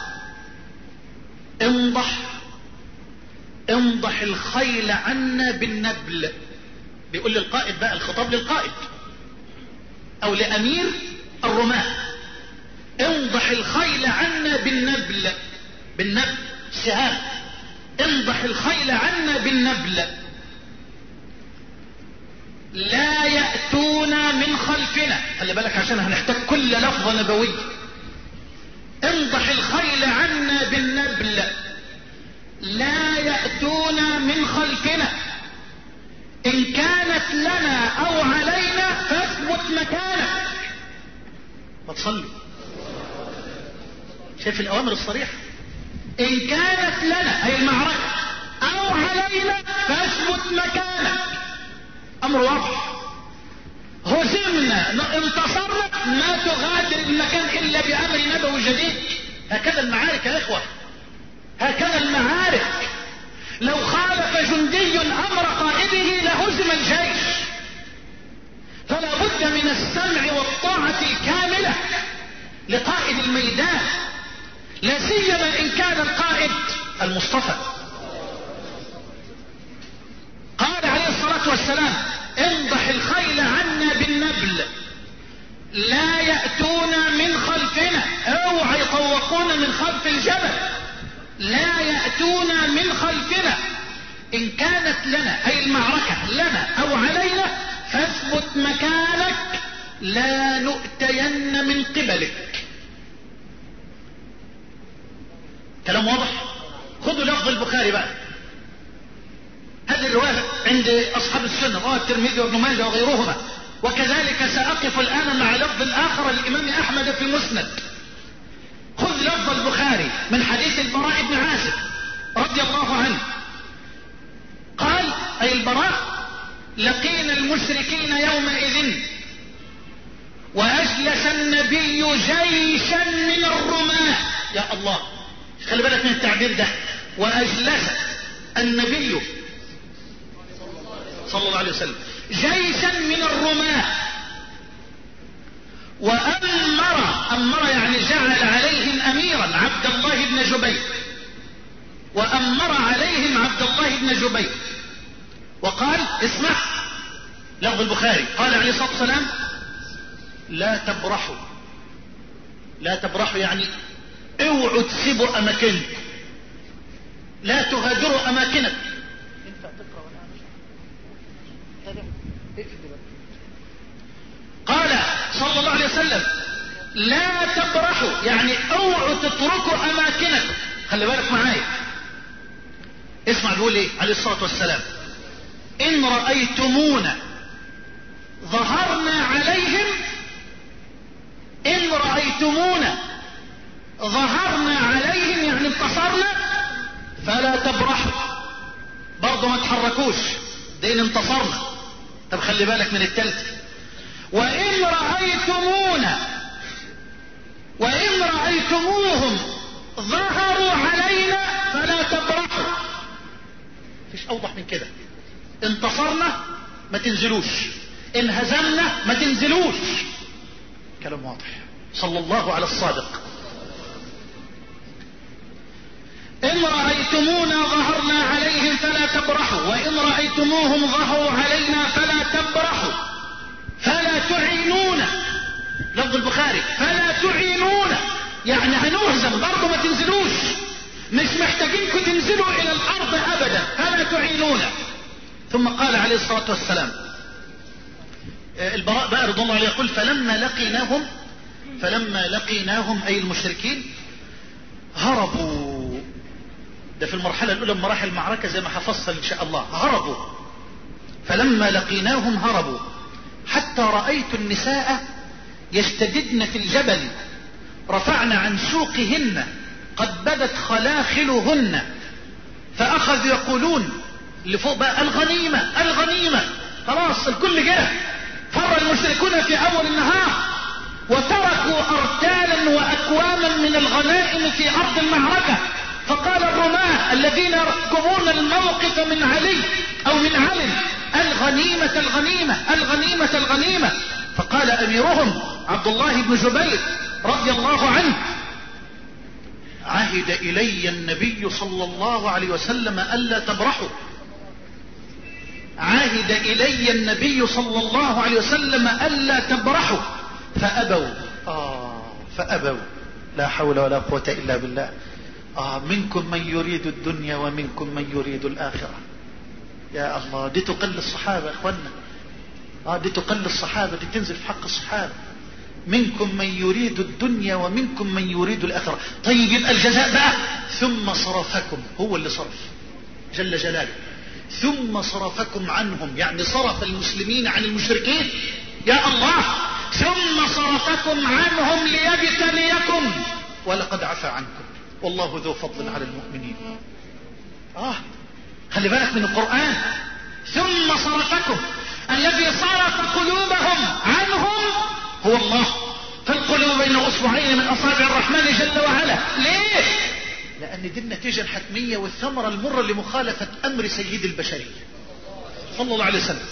انضح الخيل عنا بالنبل. بيقول للقائد بقى، الخطاب للقائد او لأمير الرماة، انضح الخيل عنا بالنبل، بالنبل سهام، انضح الخيل عنا بالنبل لا يأتونا من خلفنا. خلي بالك عشان هنحتاج كل لفظة نبوية. انضح الخيل عنا بالنبل لا يأتونا من خلفنا، إن كانت لنا أو علينا فاثبت مكانك. ما تصلي، شايف الأوامر الصريحة؟ إن كانت لنا أي المعركة أو علينا فاثبت مكانك. أمر واضح. هزمنا انتصرنا ما تغادر المكان إلا بأمر نبوي جديد. هكذا المعارك يا إخوة، هكذا المعارك. لو خالف جندي أمر قائده لهزم الجيش. فلا بد من السمع والطاعة الكاملة لقائد الميدان، لا سيما إن كان القائد المصطفى. قال عليه الصلاة والسلام انضح الخيل عنا بالنبل لا يأتونا من خلفنا، اوعى يطوقونا من خلف الجبل، لا يأتونا من خلفنا، إن كانت لنا أي المعركة لنا أو علينا فاثبت مكانك لا نؤتين من قبلك. كلام واضح. خذوا لفظ البخاري بقى، هذه الرواية عند أصحاب السنة، رواه الترمذي وابن ماجه وغيرهما، وكذلك سأقف الآن مع لفظ آخر الإمام أحمد في المسند. خذ لفظ البخاري من حديث البراء بن عازب رضي الله عنه قال أي البراء لقينا المشركين يومئذ وأجلس النبي جيشا من الرماة. يا الله، خلي بالك من التعبير ده، وأجلس النبي صلى الله عليه وسلم جيشا من الرماة وأمر يعني جعل عليهم أميرا عبد الله بن جبير، وأمر عليهم عبد الله بن جبير وقال اسمع لفظ البخاري قال عليه الصلاة والسلام لا تبرحوا. لا تبرحوا يعني اوعوا تسيبوا اماكنكم، لا تهاجروا اماكنك. قال صلى الله عليه وسلم لا تبرحوا يعني اوعوا تتركوا اماكنكم. خلي بالك معايا، اسمع بيقول ايه عليه الصلاة والسلام ان رأيتمونا ظهرنا عليهم، ان رأيتمونا ظهرنا عليهم يعني انتصرنا فلا تبرحوا، برضو ما تحركوش، دين انتصرنا. طب خلي بالك من التالتة، وإن رأيتموهم ظهروا علينا فلا تبرحوا. مفيش أوضح من كده. انتصرنا ما تنزلوش، انهزمنا ما تنزلوش. كلام واضح. صلى الله على الصادق. إن رأيتمونا ظهرنا عليهم فلا تبرحوا، وإن رأيتموهم ظهروا علينا فلا تبرحوا، فلا تعينونا. لفظ البخاري فلا تعينونا يعني هنهزم برضه ما تنزلوش، مش محتاجينكم تنزلوا إلى الأرض أبدا، فلا تعينونا. ثم قال عليه الصلاة والسلام البراء بقى رضي الله عليه يقول فلما لقيناهم أي المشركين هربوا. ده في المرحلة الأولى من مراحل المعركة زي ما حفصل إن شاء الله. هربوا، فلما لقيناهم هربوا حتى رأيت النساء يشتددن في الجبل، رفعن عن سوقهن قد بدت خلاخلهن، فأخذوا يقولون اللي فوق بقى الغنيمة الغنيمة. خلاص الكل جه، فر المشركون في أول النهار وتركوا أرتالا وأكواما من الغنائم في أرض المعركة. فقال الرماة الذين يركبون الموقف من علي أو من علم الغنيمة الغنيمة الغنيمة الغنيمة. فقال أميرهم عبد الله بن جبير رضي الله عنه عهد إلي النبي صلى الله عليه وسلم ألا تبرحوا، عهد إلي النبي صلى الله عليه وسلم ألا تبرحوا فأبوا. فأبوا. لا حول ولا قوة إلا بالله. منكم من يريد الدنيا ومنكم من يريد الآخرة. يا الله، دي تقل الصحابة يا اخوانا. دي تقل الصحابة، دي تنزل في حق الصحابة. منكم من يريد الدنيا ومنكم من يريد الآخرة. طيب يبقى الجزاء بقى ثم صرفكم، هو اللي صرف جل جلاله. ثم صرفكم عنهم يعني صرف المسلمين عن المشركين. يا الله، ثم صرفكم عنهم ليبتليكم ولقد عفى عنكم والله ذو فضل على المؤمنين. خلي بالك من القرآن. ثم صرفكم، الذي صرف قلوبهم عنهم هو الله. فالقلوب بين أصبعين من أصابع الرحمن جل وعلا. ليه؟ لأن دي النتيجة الحتمية والثمرة المرة لمخالفة أمر سيد البشرية صلى الله عليه وسلم.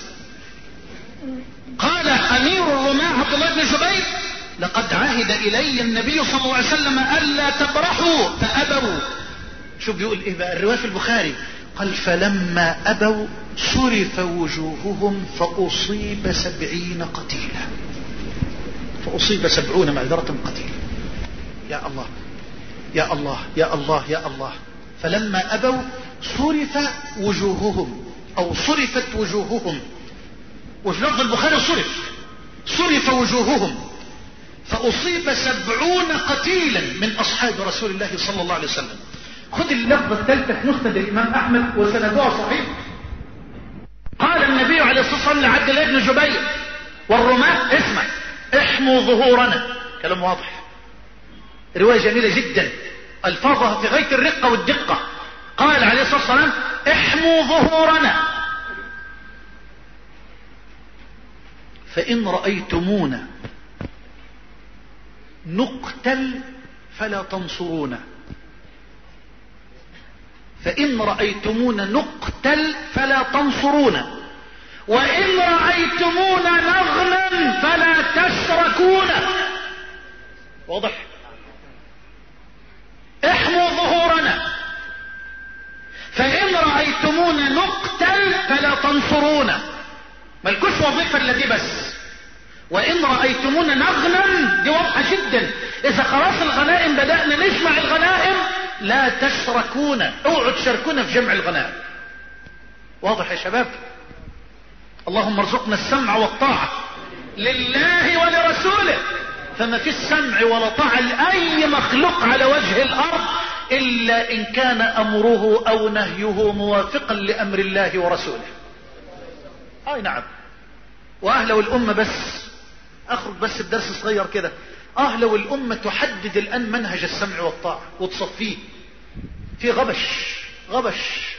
قال أمير الرماة عبد الله بن جبير لقد عهد إلي النبي صلى الله عليه وسلم ألا تبرحوا فأبوا. شو بيقول إيه بقى الرواية في البخاري؟ قال فلما أبوا صرف وجوههم فأصيب 70 قتيلا. فأصيب 70 معذرة قتيلا. يا الله يا الله يا الله يا الله. فلما أبوا صرف وجوههم أو صرفت وجوههم، وفي لفظ البخاري صرف وجوههم فأصيب 70 قتيلا من أصحاب رسول الله صلى الله عليه وسلم. خذ اللفظة الثالثة في مسند الإمام أحمد وسندها صحيح. قال النبي عليه الصلاة والسلام لعبد الله بن جبير والرماة اسمع احموا ظهورنا. كلام واضح، رواية جميلة جدا ألفاظها في غاية الرقة والدقة. قال عليه الصلاة والسلام احموا ظهورنا فإن رأيتمونا نقتل فلا تنصرونا. فإن رأيتمونا نقتل فلا تنصرونا، وإن رأيتمونا نغنم فلا تشركونا. واضح؟ احموا ظهورنا فإن رأيتمونا نقتل فلا تنصرونا، ملكوش وظيفة الا دي بس. وإن رأيتمونا نغنم، دي واضحة جدا، إذا خلاص الغنائم بدأنا نجمع الغنائم لا تشركونا، اوعوا تشاركونا في جمع الغنائم. واضح يا شباب؟ اللهم ارزقنا السمع والطاعة لله ولرسوله، فما في السمع ولا طاعة لأي مخلوق على وجه الأرض إلا إن كان أمره أو نهيه موافقا لأمر الله ورسوله. أي نعم. لو الأمة بس أخرج بس بدرس صغير كده، لو الأمة تحدد الآن منهج السمع والطاعة وتصفيه، في غبش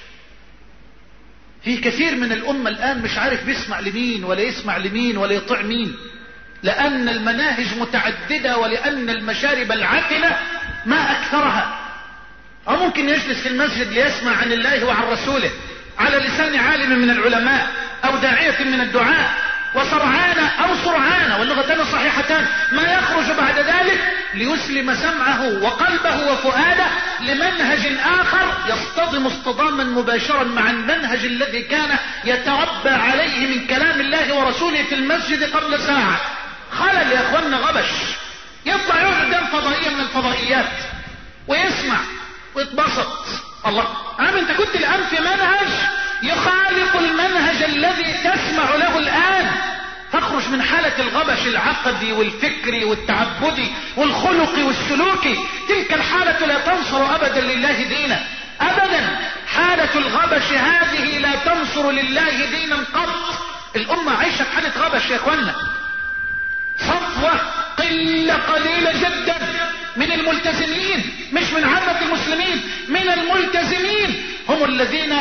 في كثير من الأمة الآن مش عارف بيسمع لمين ولا يسمع لمين ولا يطيع مين، لأن المناهج متعددة ولأن المشارب العفنة ما أكثرها. أو ممكن يجلس في المسجد ليسمع عن الله وعن رسوله على لسان عالم من العلماء أو داعية من الدعاء، وسرعان أو سرعان واللغتان صحيحتان، ما يخرج بعد ذلك ليسلم سمعه وقلبه وفؤاده لمنهج آخر يصطدم اصطداما مباشرا مع المنهج الذي كان يتربى عليه من كلام الله ورسوله في المسجد قبل ساعة. خلل يا اخوانا، غبش. يطلع يقعد قدام فضائية من الفضائيات ويسمع ويتبسط. الله، انت كنت الآن في منهج يخالف المنهج الذي تسمع له الآن، فاخرج من حالة الغبش العقدي والفكري والتعبدي والخلقي والسلوكي. تلك الحالة لا تنصر أبدا لله دينا، أبدا. حالة الغبش هذه لا تنصر لله دينا قط. الأمة عايشة في حالة غبش يا اخوانا. صفوة قلة قليلة جدا من الملتزمين، مش من عامة المسلمين، من الملتزمين هم الذين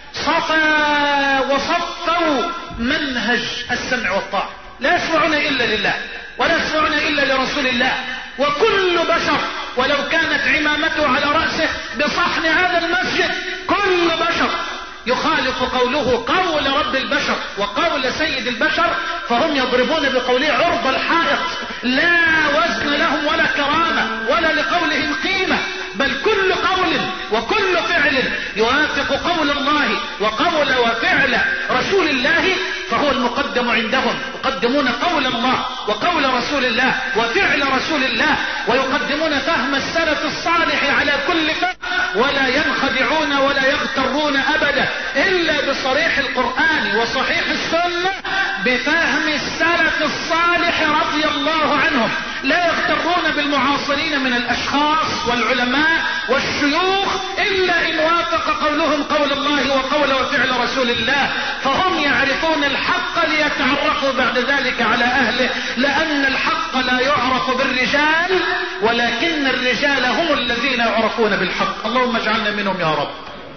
وصفوا منهج السمع والطاعة. لا يسمعون إلا لله ولا يسمعون إلا لرسول الله. وكل بشر ولو كانت عمامته على رأسه بصحن هذا المسجد، كل بشر يخالف قوله قول رب البشر وقول سيد البشر، فهم يضربون بقوله عرض الحائط، لا وزن لهم ولا كرامة ولا لقولهم قيمة، بل كل قول وكل فعل يوافق قول الله وقول وفعل رسول الله فهو المقدم عندهم. يقدمون قول الله وقول رسول الله وفعل رسول الله، ويقدمون فهم السلف الصالح على كل فهم، ولا ينخدعون ولا يغترون أبدا إلا بصريح القرآن وصحيح السنة بفهم السلف الصالح رضي الله عنهم. لا يغترون بالمعاصرين من الأشخاص والعلماء والشيوخ إلا إن وافق قولهم قول الله وقول وفعل رسول الله، فهم يعرفون الحق ليتعرفوا بعد ذلك على أهله، لأن الحق لا يعرف بالرجال ولكن الرجال هم الذين يعرفون بالحق. اللهم اجعلنا منهم يا رب.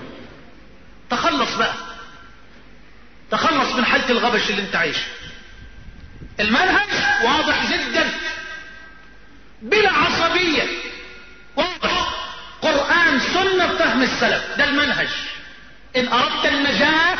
تخلص بقى، تخلص من حالة الغبش اللي انت عايشه. المنهج واضح جدا بلا عصبية، واضح، قرآن سنة فهم السلف، ده المنهج. إن أردت النجاة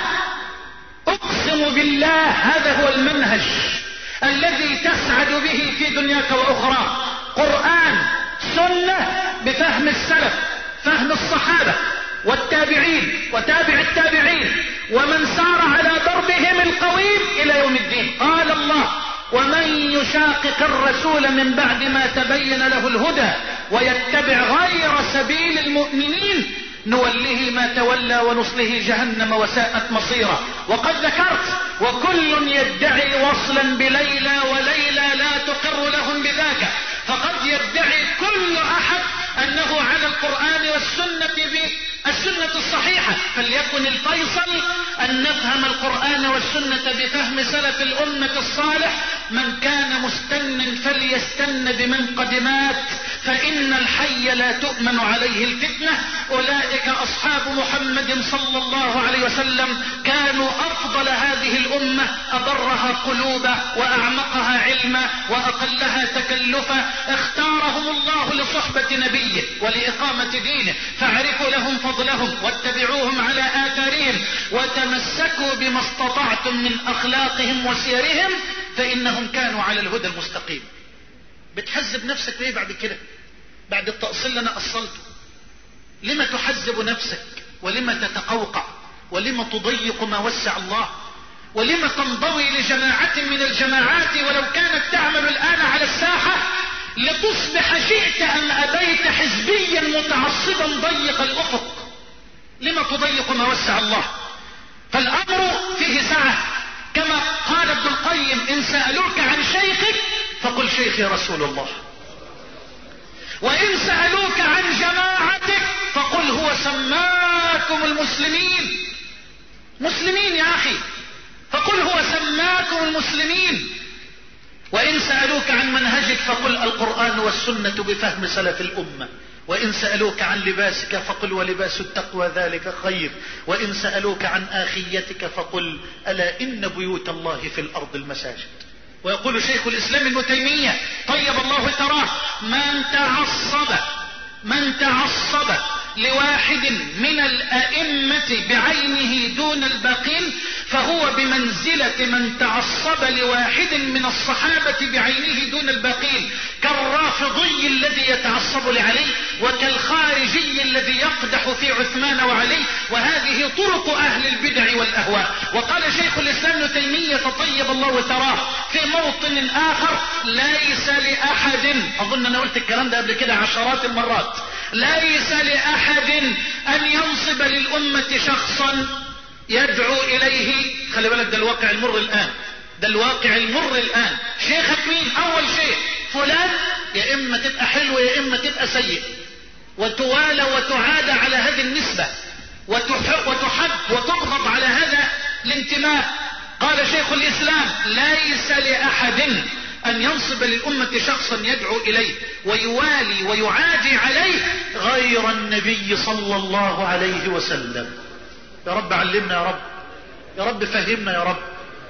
أقسم بالله هذا هو المنهج الذي تسعد به في دنياك وأخرى. قرآن سنة بفهم السلف، فهم الصحابة والتابعين وتابع التابعين ومن سار على دربهم القويم إلى يوم الدين. قال الله: ومن يشاقق الرسول من بعد ما تبين له الهدى ويتبع غير سبيل المؤمنين نوله ما تولى ونصله جهنم وساءت مصيرا. وقد ذكرت: وكل يدعي وصلا بليلى وليلى لا تقر لهم بذاك، فقد يدعي كل أحد أنه على القرآن والسنة بالسنة الصحيحة، فليكن الفيصل أن نفهم القرآن والسنة بفهم سلف الأمة الصالح. من كان مستنا فليستن بمن قد مات، فإن الحي لا تؤمن عليه الفتنة. أولئك أصحاب محمد صلى الله عليه وسلم، كانوا أفضل هذه الأمة، أبرها قلوبا وأعمقها علما وأقلها تكلفا. اختارهم الله لصحبة نبيه ولإقامة دينه، فاعرفوا لهم فضلهم واتبعوهم على آثارهم وتمسكوا بما استطعتم من أخلاقهم وسيرهم، فإنهم كانوا على الهدى المستقيم. بتحزب نفسك ليه بعد كده؟ بعد التأصيل اللي أنا أصلته، لما تحزب نفسك ولم تتقوقع؟ ولم تضيق ما وسع الله؟ ولم تنضوي لجماعة من الجماعات ولو كانت تعمل الآن على الساحة لتصبح شئت أم أبيت حزبيا متعصبا ضيق الأفق؟ لم تضيق ما وسع الله؟ فالأمر فيه سعة، كما قال ابن القيم: إن سألوك عن شيخك فقل شيخي رسول الله، وإن سألوك عن جماعتك فقل هو سماكم المسلمين. مسلمين يا أخي، فقل هو سماكم المسلمين. وإن سألوك عن منهجك فقل القرآن والسنة بفهم سلف الأمة. وإن سألوك عن لباسك فقل ولباس التقوى ذلك خير. وإن سألوك عن آخيتك فقل ألا إن بيوت الله في الأرض المساجد. ويقول شيخ الإسلام ابن تيمية طيب الله ثراه: من تعصب لواحد من الأئمة بعينه دون الباقين فهو بمنزلة من تعصب لواحد من الصحابة بعينه دون الباقين، كالرافضي الذي يتعصب لعلي، وكالخارجي الذي يقدح في عثمان وعلي. وهذه طرق أهل البدع والأهواء. وقال شيخ الإسلام ابن تيمية طيب الله ثراه في موطن آخر: ليس لأحد، أظن أنا قلت الكلام ده قبل كده عشرات المرات، ليس لأحد أن ينصب للأمة شخصا يدعو إليه. خلي بالك، ده الواقع المر الآن، ده الواقع المر الآن. شيخك مين؟ أول شيء فلان، يا إما تبقى حلو يا إما تبقى سيء، وتوالى وتعاد على هذه النسبة، وتحب وتبغض على هذا الانتماء. قال شيخ الإسلام: ليس لأحد أن ينصب للأمة شخصا يدعو إليه ويوالي ويعادي عليه غير النبي صلى الله عليه وسلم. يا رب علمنا، يا رب، يا رب فهمنا، يا رب.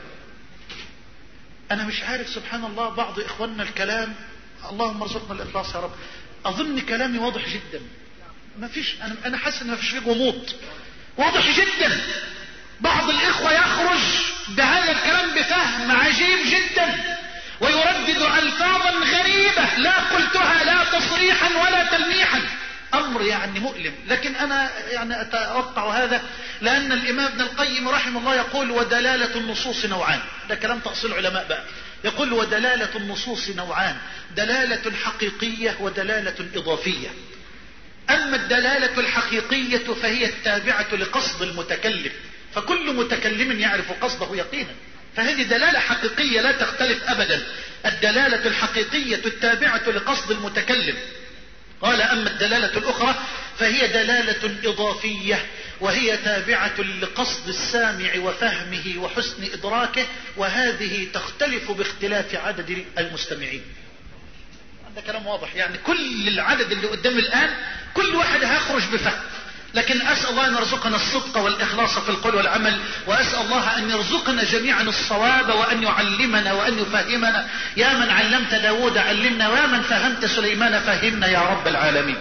أنا مش عارف، سبحان الله، بعض إخواننا الكلام، اللهم ارزقنا الإخلاص يا رب، أظن كلامي واضح جدا. ما فيش، أنا حاسس إن ما فيش فيه غموض، واضح جدا. بعض الإخوة يخرج بهذا الكلام بفهم عجيب جدا، ويردد ألفاظا غريبة لا قلتها لا تصريحا ولا تلميحا. أمر يعني مؤلم. لكن أنا يعني أتوقع هذا لأن الإمام ابن القيم رحمه الله يقول: ودلالة النصوص نوعان. ده كلام تأصيل علماء بقى. يقول: ودلالة النصوص نوعان، دلالة حقيقية ودلالة إضافية. أما الدلالة الحقيقية فهي التابعة لقصد المتكلم، فكل متكلم يعرف قصده يقينا، فهذه دلالة حقيقية لا تختلف أبدا. الدلالة الحقيقية التابعة لقصد المتكلم. قال: أما الدلالة الأخرى فهي دلالة إضافية، وهي تابعة لقصد السامع وفهمه وحسن إدراكه، وهذه تختلف باختلاف عدد المستمعين. هذا كلام واضح، يعني كل العدد اللي قدام الآن كل واحد هيخرج بفهم. لكن أسأل الله أن يرزقنا الصدق والإخلاص في القول والعمل، وأسأل الله أن يرزقنا جميعا الصواب، وأن يعلمنا وأن يفهمنا. يا من علمت داود علمنا، ويا من فهمت سليمان فهمنا يا رب العالمين.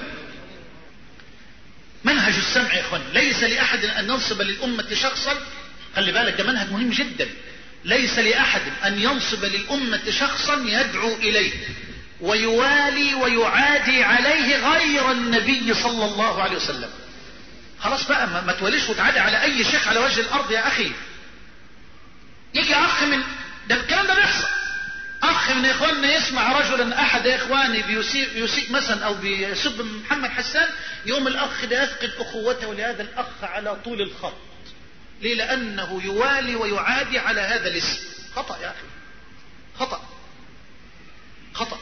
منهج السمع يا إخوان: ليس لأحد أن ينصب للأمة شخصا. خلي بالك، ده منهج مهم جدا. ليس لأحد أن ينصب للأمة شخصا يدعو إليه ويوالي ويعادي عليه غير النبي صلى الله عليه وسلم. خلاص بقى، ما توليش وتعادي على أي شيخ على وجه الأرض يا أخي. يجي أخ من ده، الكلام ده بيحصل، أخ من إخواننا يسمع رجلا أحد إخواني بيسيء مثلا أو بيسب محمد حسان، يوم الأخ ده يفقد أخوته لهذا الأخ على طول الخط. ليه؟ لأنه يوالي ويعادي على هذا الاسم. خطأ يا أخي، خطأ، خطأ.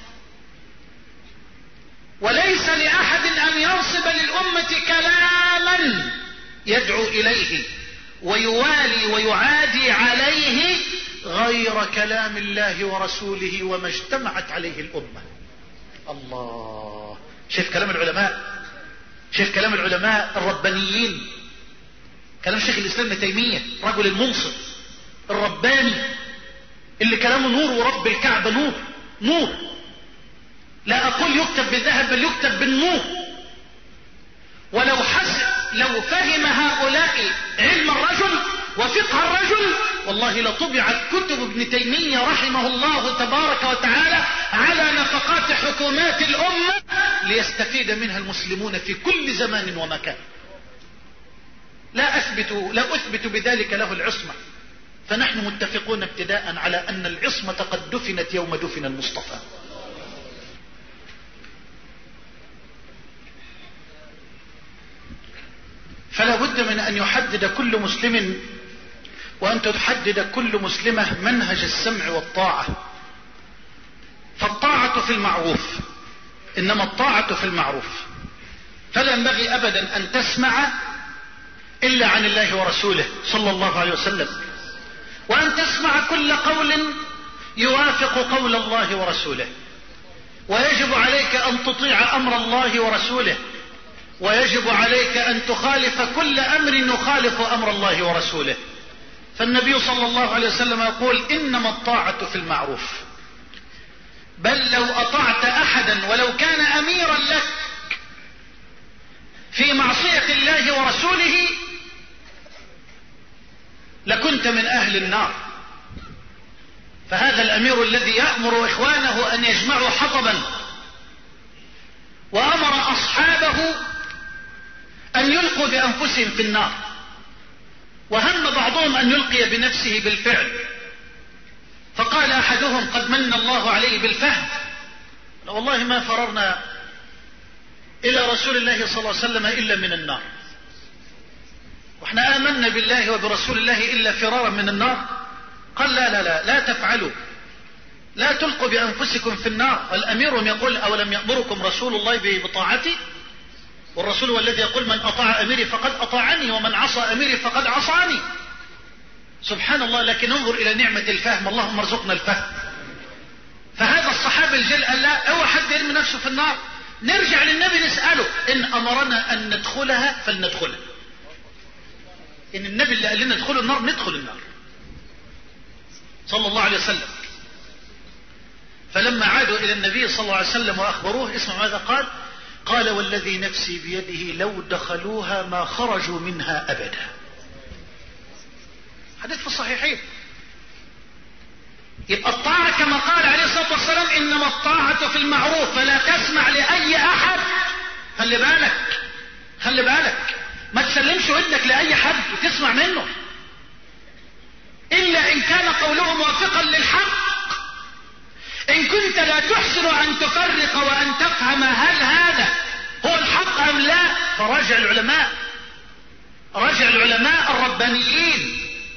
وليس لأحد أن ينصب للأمة كلاما يدعو إليه ويوالي ويعادي عليه غير كلام الله ورسوله وما اجتمعت عليه الأمة. الله، شايف كلام العلماء، شايف كلام العلماء الربانيين، كلام شيخ الإسلام ابن تيمية رجل المنصف الرباني اللي كلامه نور، ورب الكعبة نور، نور. لا أقول يكتب بالذهب، بل يكتب بالنور. ولو لو فهم هؤلاء علم الرجل وفقه الرجل، والله لطبعت كتب ابن تيمية رحمه الله تبارك وتعالى على نفقات حكومات الأمة ليستفيد منها المسلمون في كل زمان ومكان. لا أثبت بذلك له العصمة. فنحن متفقون ابتداء على أن العصمة قد دفنت يوم دفن المصطفى. فلا بد من أن يحدد كل مسلم وأن تحدد كل مسلمة منهج السمع والطاعة. فالطاعة في المعروف، إنما الطاعة في المعروف، فلا ينبغي أبدا أن تسمع إلا عن الله ورسوله صلى الله عليه وسلم، وأن تسمع كل قول يوافق قول الله ورسوله، ويجب عليك أن تطيع أمر الله ورسوله، ويجب عليك أن تخالف كل أمر يخالف أمر الله ورسوله. فالنبي صلى الله عليه وسلم يقول إنما الطاعة في المعروف، بل لو أطعت أحدا ولو كان أميرا لك في معصية الله ورسوله لكنت من أهل النار. فهذا الأمير الذي يأمر إخوانه أن يجمعوا حطبا وأمر أصحابه أن يلقوا بأنفسهم في النار، وهم بعضهم أن يلقي بنفسه بالفعل، فقال أحدهم قد من الله عليه بالفهم، والله ما فررنا إلى رسول الله صلى الله عليه وسلم إلا من النار، واحنا آمنا بالله وبرسول الله إلا فرارا من النار. قال لا تفعلوا، لا تلقوا بأنفسكم في النار. والأمير يقول أولم يأمركم رسول الله بطاعتي؟ والرسول هو الذي يقول من أطاع أميري فقد أطاعني ومن عصى أميري فقد عصاني. سبحان الله. لكن انظر إلى نعمة الفهم، اللهم ارزقنا الفهم. فهذا الصحابي الجل قال لا اوعى حد يرمي نفسه في النار، نرجع للنبي نسأله إن أمرنا أن ندخلها فلندخلها. إن النبي اللي قال لنا ندخل النار ندخل النار صلى الله عليه وسلم. فلما عادوا إلى النبي صلى الله عليه وسلم وأخبروه اسمع ماذا قال؟ قال والذي نفسي بيده لو دخلوها ما خرجوا منها أبدا. حديث في الصحيحين. يبقى الطاعة كما قال عليه الصلاة والسلام إنما الطاعة في المعروف، فلا تسمع لأي أحد. خلي بالك ما تسلمش ودنك لأي حد وتسمع منه إلا إن كان قوله موافقا للحق. إن كنت لا تحسن أن تفرق وأن تفهم هل هذا هو الحق أم لا، فراجع العلماء الربانيين.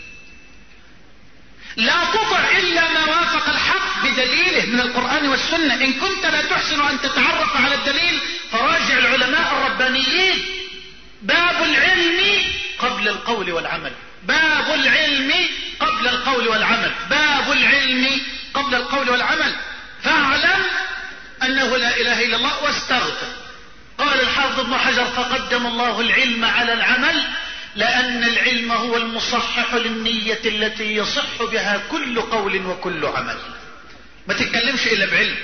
لا تطع إلا ما وافق الحق بدليله من القرآن والسنة. إن كنت لا تحسن أن تتعرف على الدليل فراجع العلماء الربانيين. باب العلم قبل القول والعمل، باب العلم قبل القول والعمل، باب العلم قبل القول والعمل. فاعلم أنه لا إله إلا الله واستغفر. قال الحافظ ابن حجر فقدم الله العلم على العمل لأن العلم هو المصحح للنية التي يصح بها كل قول وكل عمل. ما تتكلمش إلا بعلم،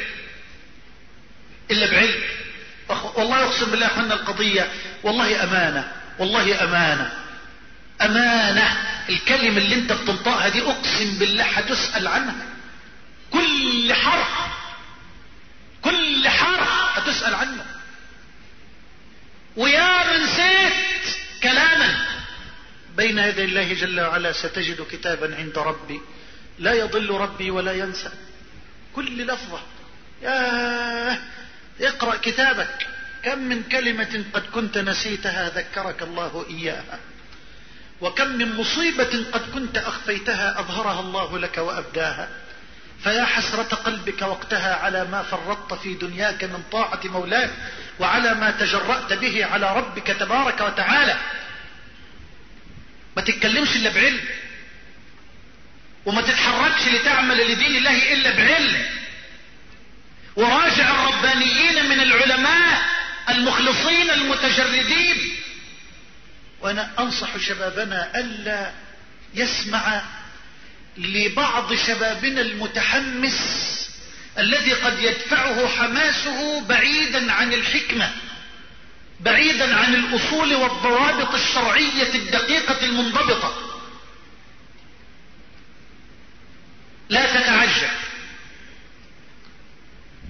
والله أقسم بالله أن القضية والله أمانة. الكلمة اللي انت بتنطقها دي أقسم بالله هتسأل عنها. كل حرف هتسأل عنه. ويا من نسيت كلاما بين يدي الله جل وعلا ستجد كتابا عند ربي لا يضل ربي ولا ينسى. كل لفظة اقرأ كتابك. كم من كلمة قد كنت نسيتها ذكرك الله إياها، وكم من مصيبة قد كنت أخفيتها أظهرها الله لك وأبداها. فيا حسرة قلبك وقتها على ما فرطت في دنياك من طاعة مولاك وعلى ما تجرأت به على ربك تبارك وتعالى. ما تتكلمش إلا بعلم، وما تتحركش لتعمل لدين الله إلا بعلم. وراجع الربانيين من العلماء المخلصين المتجردين. وأنا أنصح شبابنا ألا يسمع لبعض شبابنا المتحمس الذي قد يدفعه حماسه بعيدا عن الحكمة، بعيدا عن الأصول والضوابط الشرعية الدقيقة المنضبطة. لا تتعجل.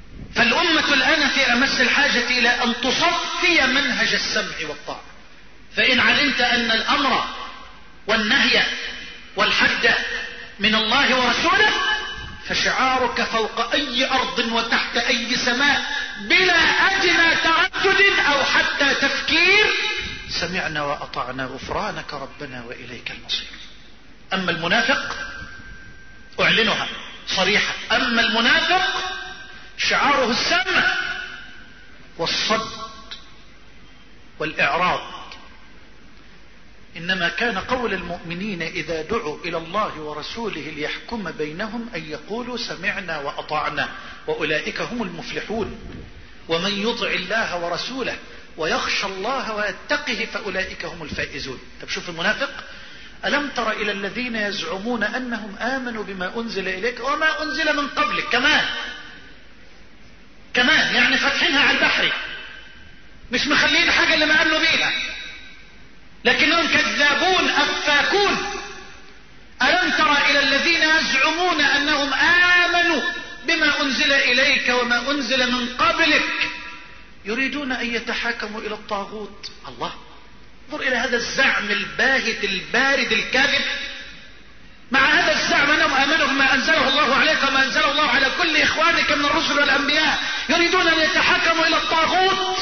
فالأمة الآن في أمس الحاجة إلى أن تصفي منهج السمع والطاعة. فإن علمت أن الأمر والنهي والحد من الله ورسوله فشعارك فوق أي أرض وتحت أي سماء بلا أدنى تردد أو حتى تفكير: سمعنا وأطعنا غفرانك ربنا وإليك المصير. أما المنافق أعلنها صريحة: أما المنافق شعاره السمع والصد والإعراض. إنما كان قول المؤمنين إذا دعوا إلى الله ورسوله ليحكم بينهم أن يقولوا سمعنا وأطعنا وأولئك هم المفلحون. ومن يطع الله ورسوله ويخشى الله ويتقه فأولئك هم الفائزون. طب شوف المنافق: ألم تر إلى الذين يزعمون أنهم آمنوا بما أنزل إليك وما أنزل من قبلك. كمان يعني فاتحينها على البحر، مش مخلين حاجة اللي ما قالوا بيها، لكنهم كذابون أفاكون. ألم تر إلى الذين يزعمون أنهم آمنوا بما أنزل إليك وما أنزل من قبلك يريدون أن يتحاكموا إلى الطاغوت. الله، انظر إلى هذا الزعم الباهت البارد الكاذب. مع هذا الزعم أنهم آمنوا بما أنزله الله عليك وما أنزله الله على كل إخوانك من الرسل والأنبياء يريدون أن يتحاكموا إلى الطاغوت.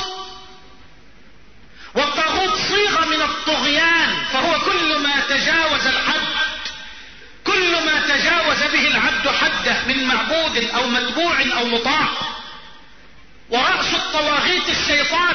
والطاغوت صيغة من الطغيان، فهو كل ما تجاوز الحد، كل ما تجاوز به العبد حده من معبود أو متبوع أو مطاع. ورأس الطواغيت الشيطان.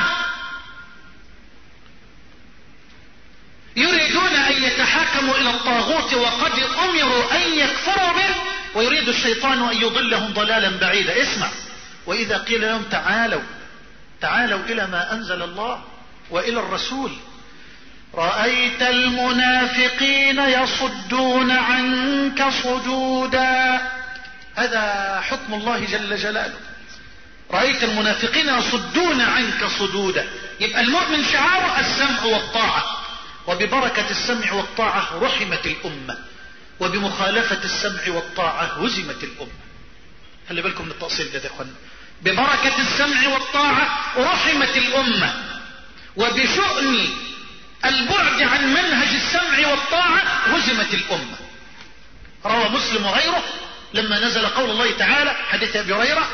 يريدون أن يتحاكموا إلى الطاغوت وقد أمروا أن يكفروا به، ويريد الشيطان أن يضلهم ضلالا بعيدا. اسمع: وإذا قيل لهم تعالوا إلى ما أنزل الله وإلى الرسول رأيت المنافقين يصدون عنك صدودا. هذا حكم الله جل جلاله: رأيت المنافقين يصدون عنك صدودا. يبقى المؤمن شعاره السمع والطاعة، وببركة السمع والطاعة رحمت الأمة، وبمخالفة السمع والطاعة هزمت الأمة. خلي بالكم من التأصيل ده يا اخوانا: ببركة السمع والطاعة رحمت الأمة، وبشؤم البعد عن منهج السمع والطاعة هزمت الأمة. روى مسلم وغيره لما نزل قول الله تعالى، حديث أبي هريرة: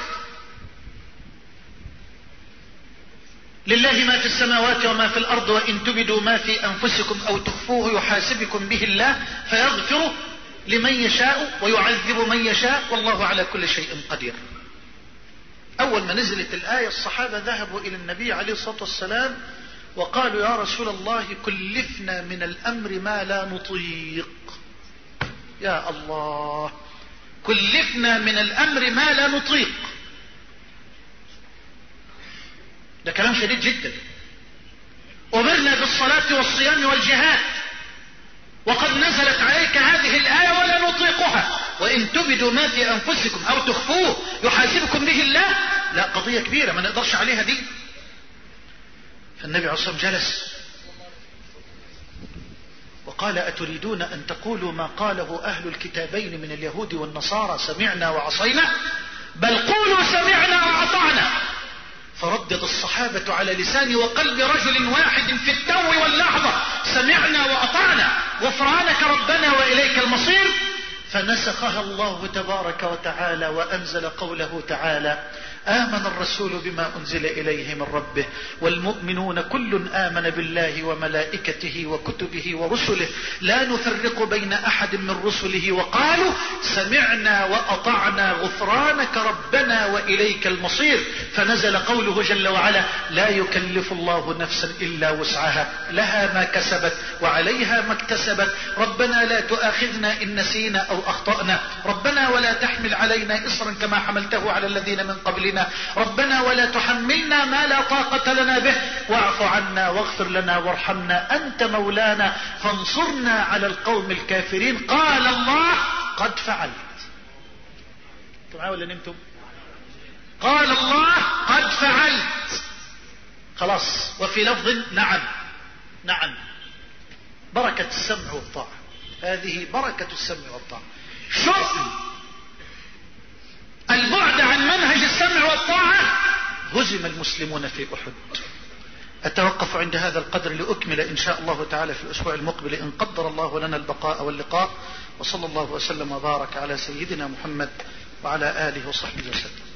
لله ما في السماوات وما في الأرض وإن تبدوا ما في أنفسكم أو تخفوه يحاسبكم به الله فيغفر لمن يشاء ويعذب من يشاء والله على كل شيء قدير. أول ما نزلت الآية الصحابة ذهبوا إلى النبي عليه الصلاة والسلام وقالوا: يا رسول الله كلفنا من الأمر ما لا نطيق. يا الله، كلفنا من الأمر ما لا نطيق. ده كلام شديد جدا. أمرنا بالصلاة والصيام والجهاد وقد نزلت عليك هذه الآية ولا نطيقها، وإن تبدوا ما في أنفسكم أو تخفوه يحاسبكم به الله. لا، قضية كبيرة ما نقدرش عليها دي. فالنبي عليه الصلاة والسلام جلس وقال: أتريدون أن تقولوا ما قاله أهل الكتابين من اليهود والنصارى سمعنا وعصينا؟ بل قولوا سمعنا وأطعنا. فردد الصحابة على لسان وقلب رجل واحد في التو واللحظة: سمعنا وأطعنا غفرانك ربنا وإليك المصير. فنسخها الله تبارك وتعالى وأنزل قوله تعالى: آمن الرسول بما أنزل إليه من ربه والمؤمنون كل آمن بالله وملائكته وكتبه ورسله لا نفرق بين أحد من رسله وقالوا سمعنا وأطعنا غفرانك ربنا وإليك المصير. فنزل قوله جل وعلا: لا يكلف الله نفسا إلا وسعها لها ما كسبت وعليها ما اكتسبت ربنا لا تؤاخذنا إن نسينا أو أخطأنا ربنا ولا تحمل علينا إصرا كما حملته على الذين من قبلنا ربنا ولا تحملنا ما لا طاقة لنا به واعف عنا واغفر لنا وارحمنا أنت مولانا فانصرنا على القوم الكافرين. قال الله: قد فعلت. انتم معايا ولا نمتم؟ قال الله: قد فعلت. خلاص. وفي لفظ: نعم. بركة السمع والطاعة، هذه بركة السمع والطاعة. شؤم البعد عن منهج السمع والطاعة هزم المسلمون في أحد. أتوقف عند هذا القدر لأكمل إن شاء الله تعالى في الأسبوع المقبل إن قدر الله لنا البقاء واللقاء. وصلى الله وسلم وبارك على سيدنا محمد وعلى آله وصحبه وسلم.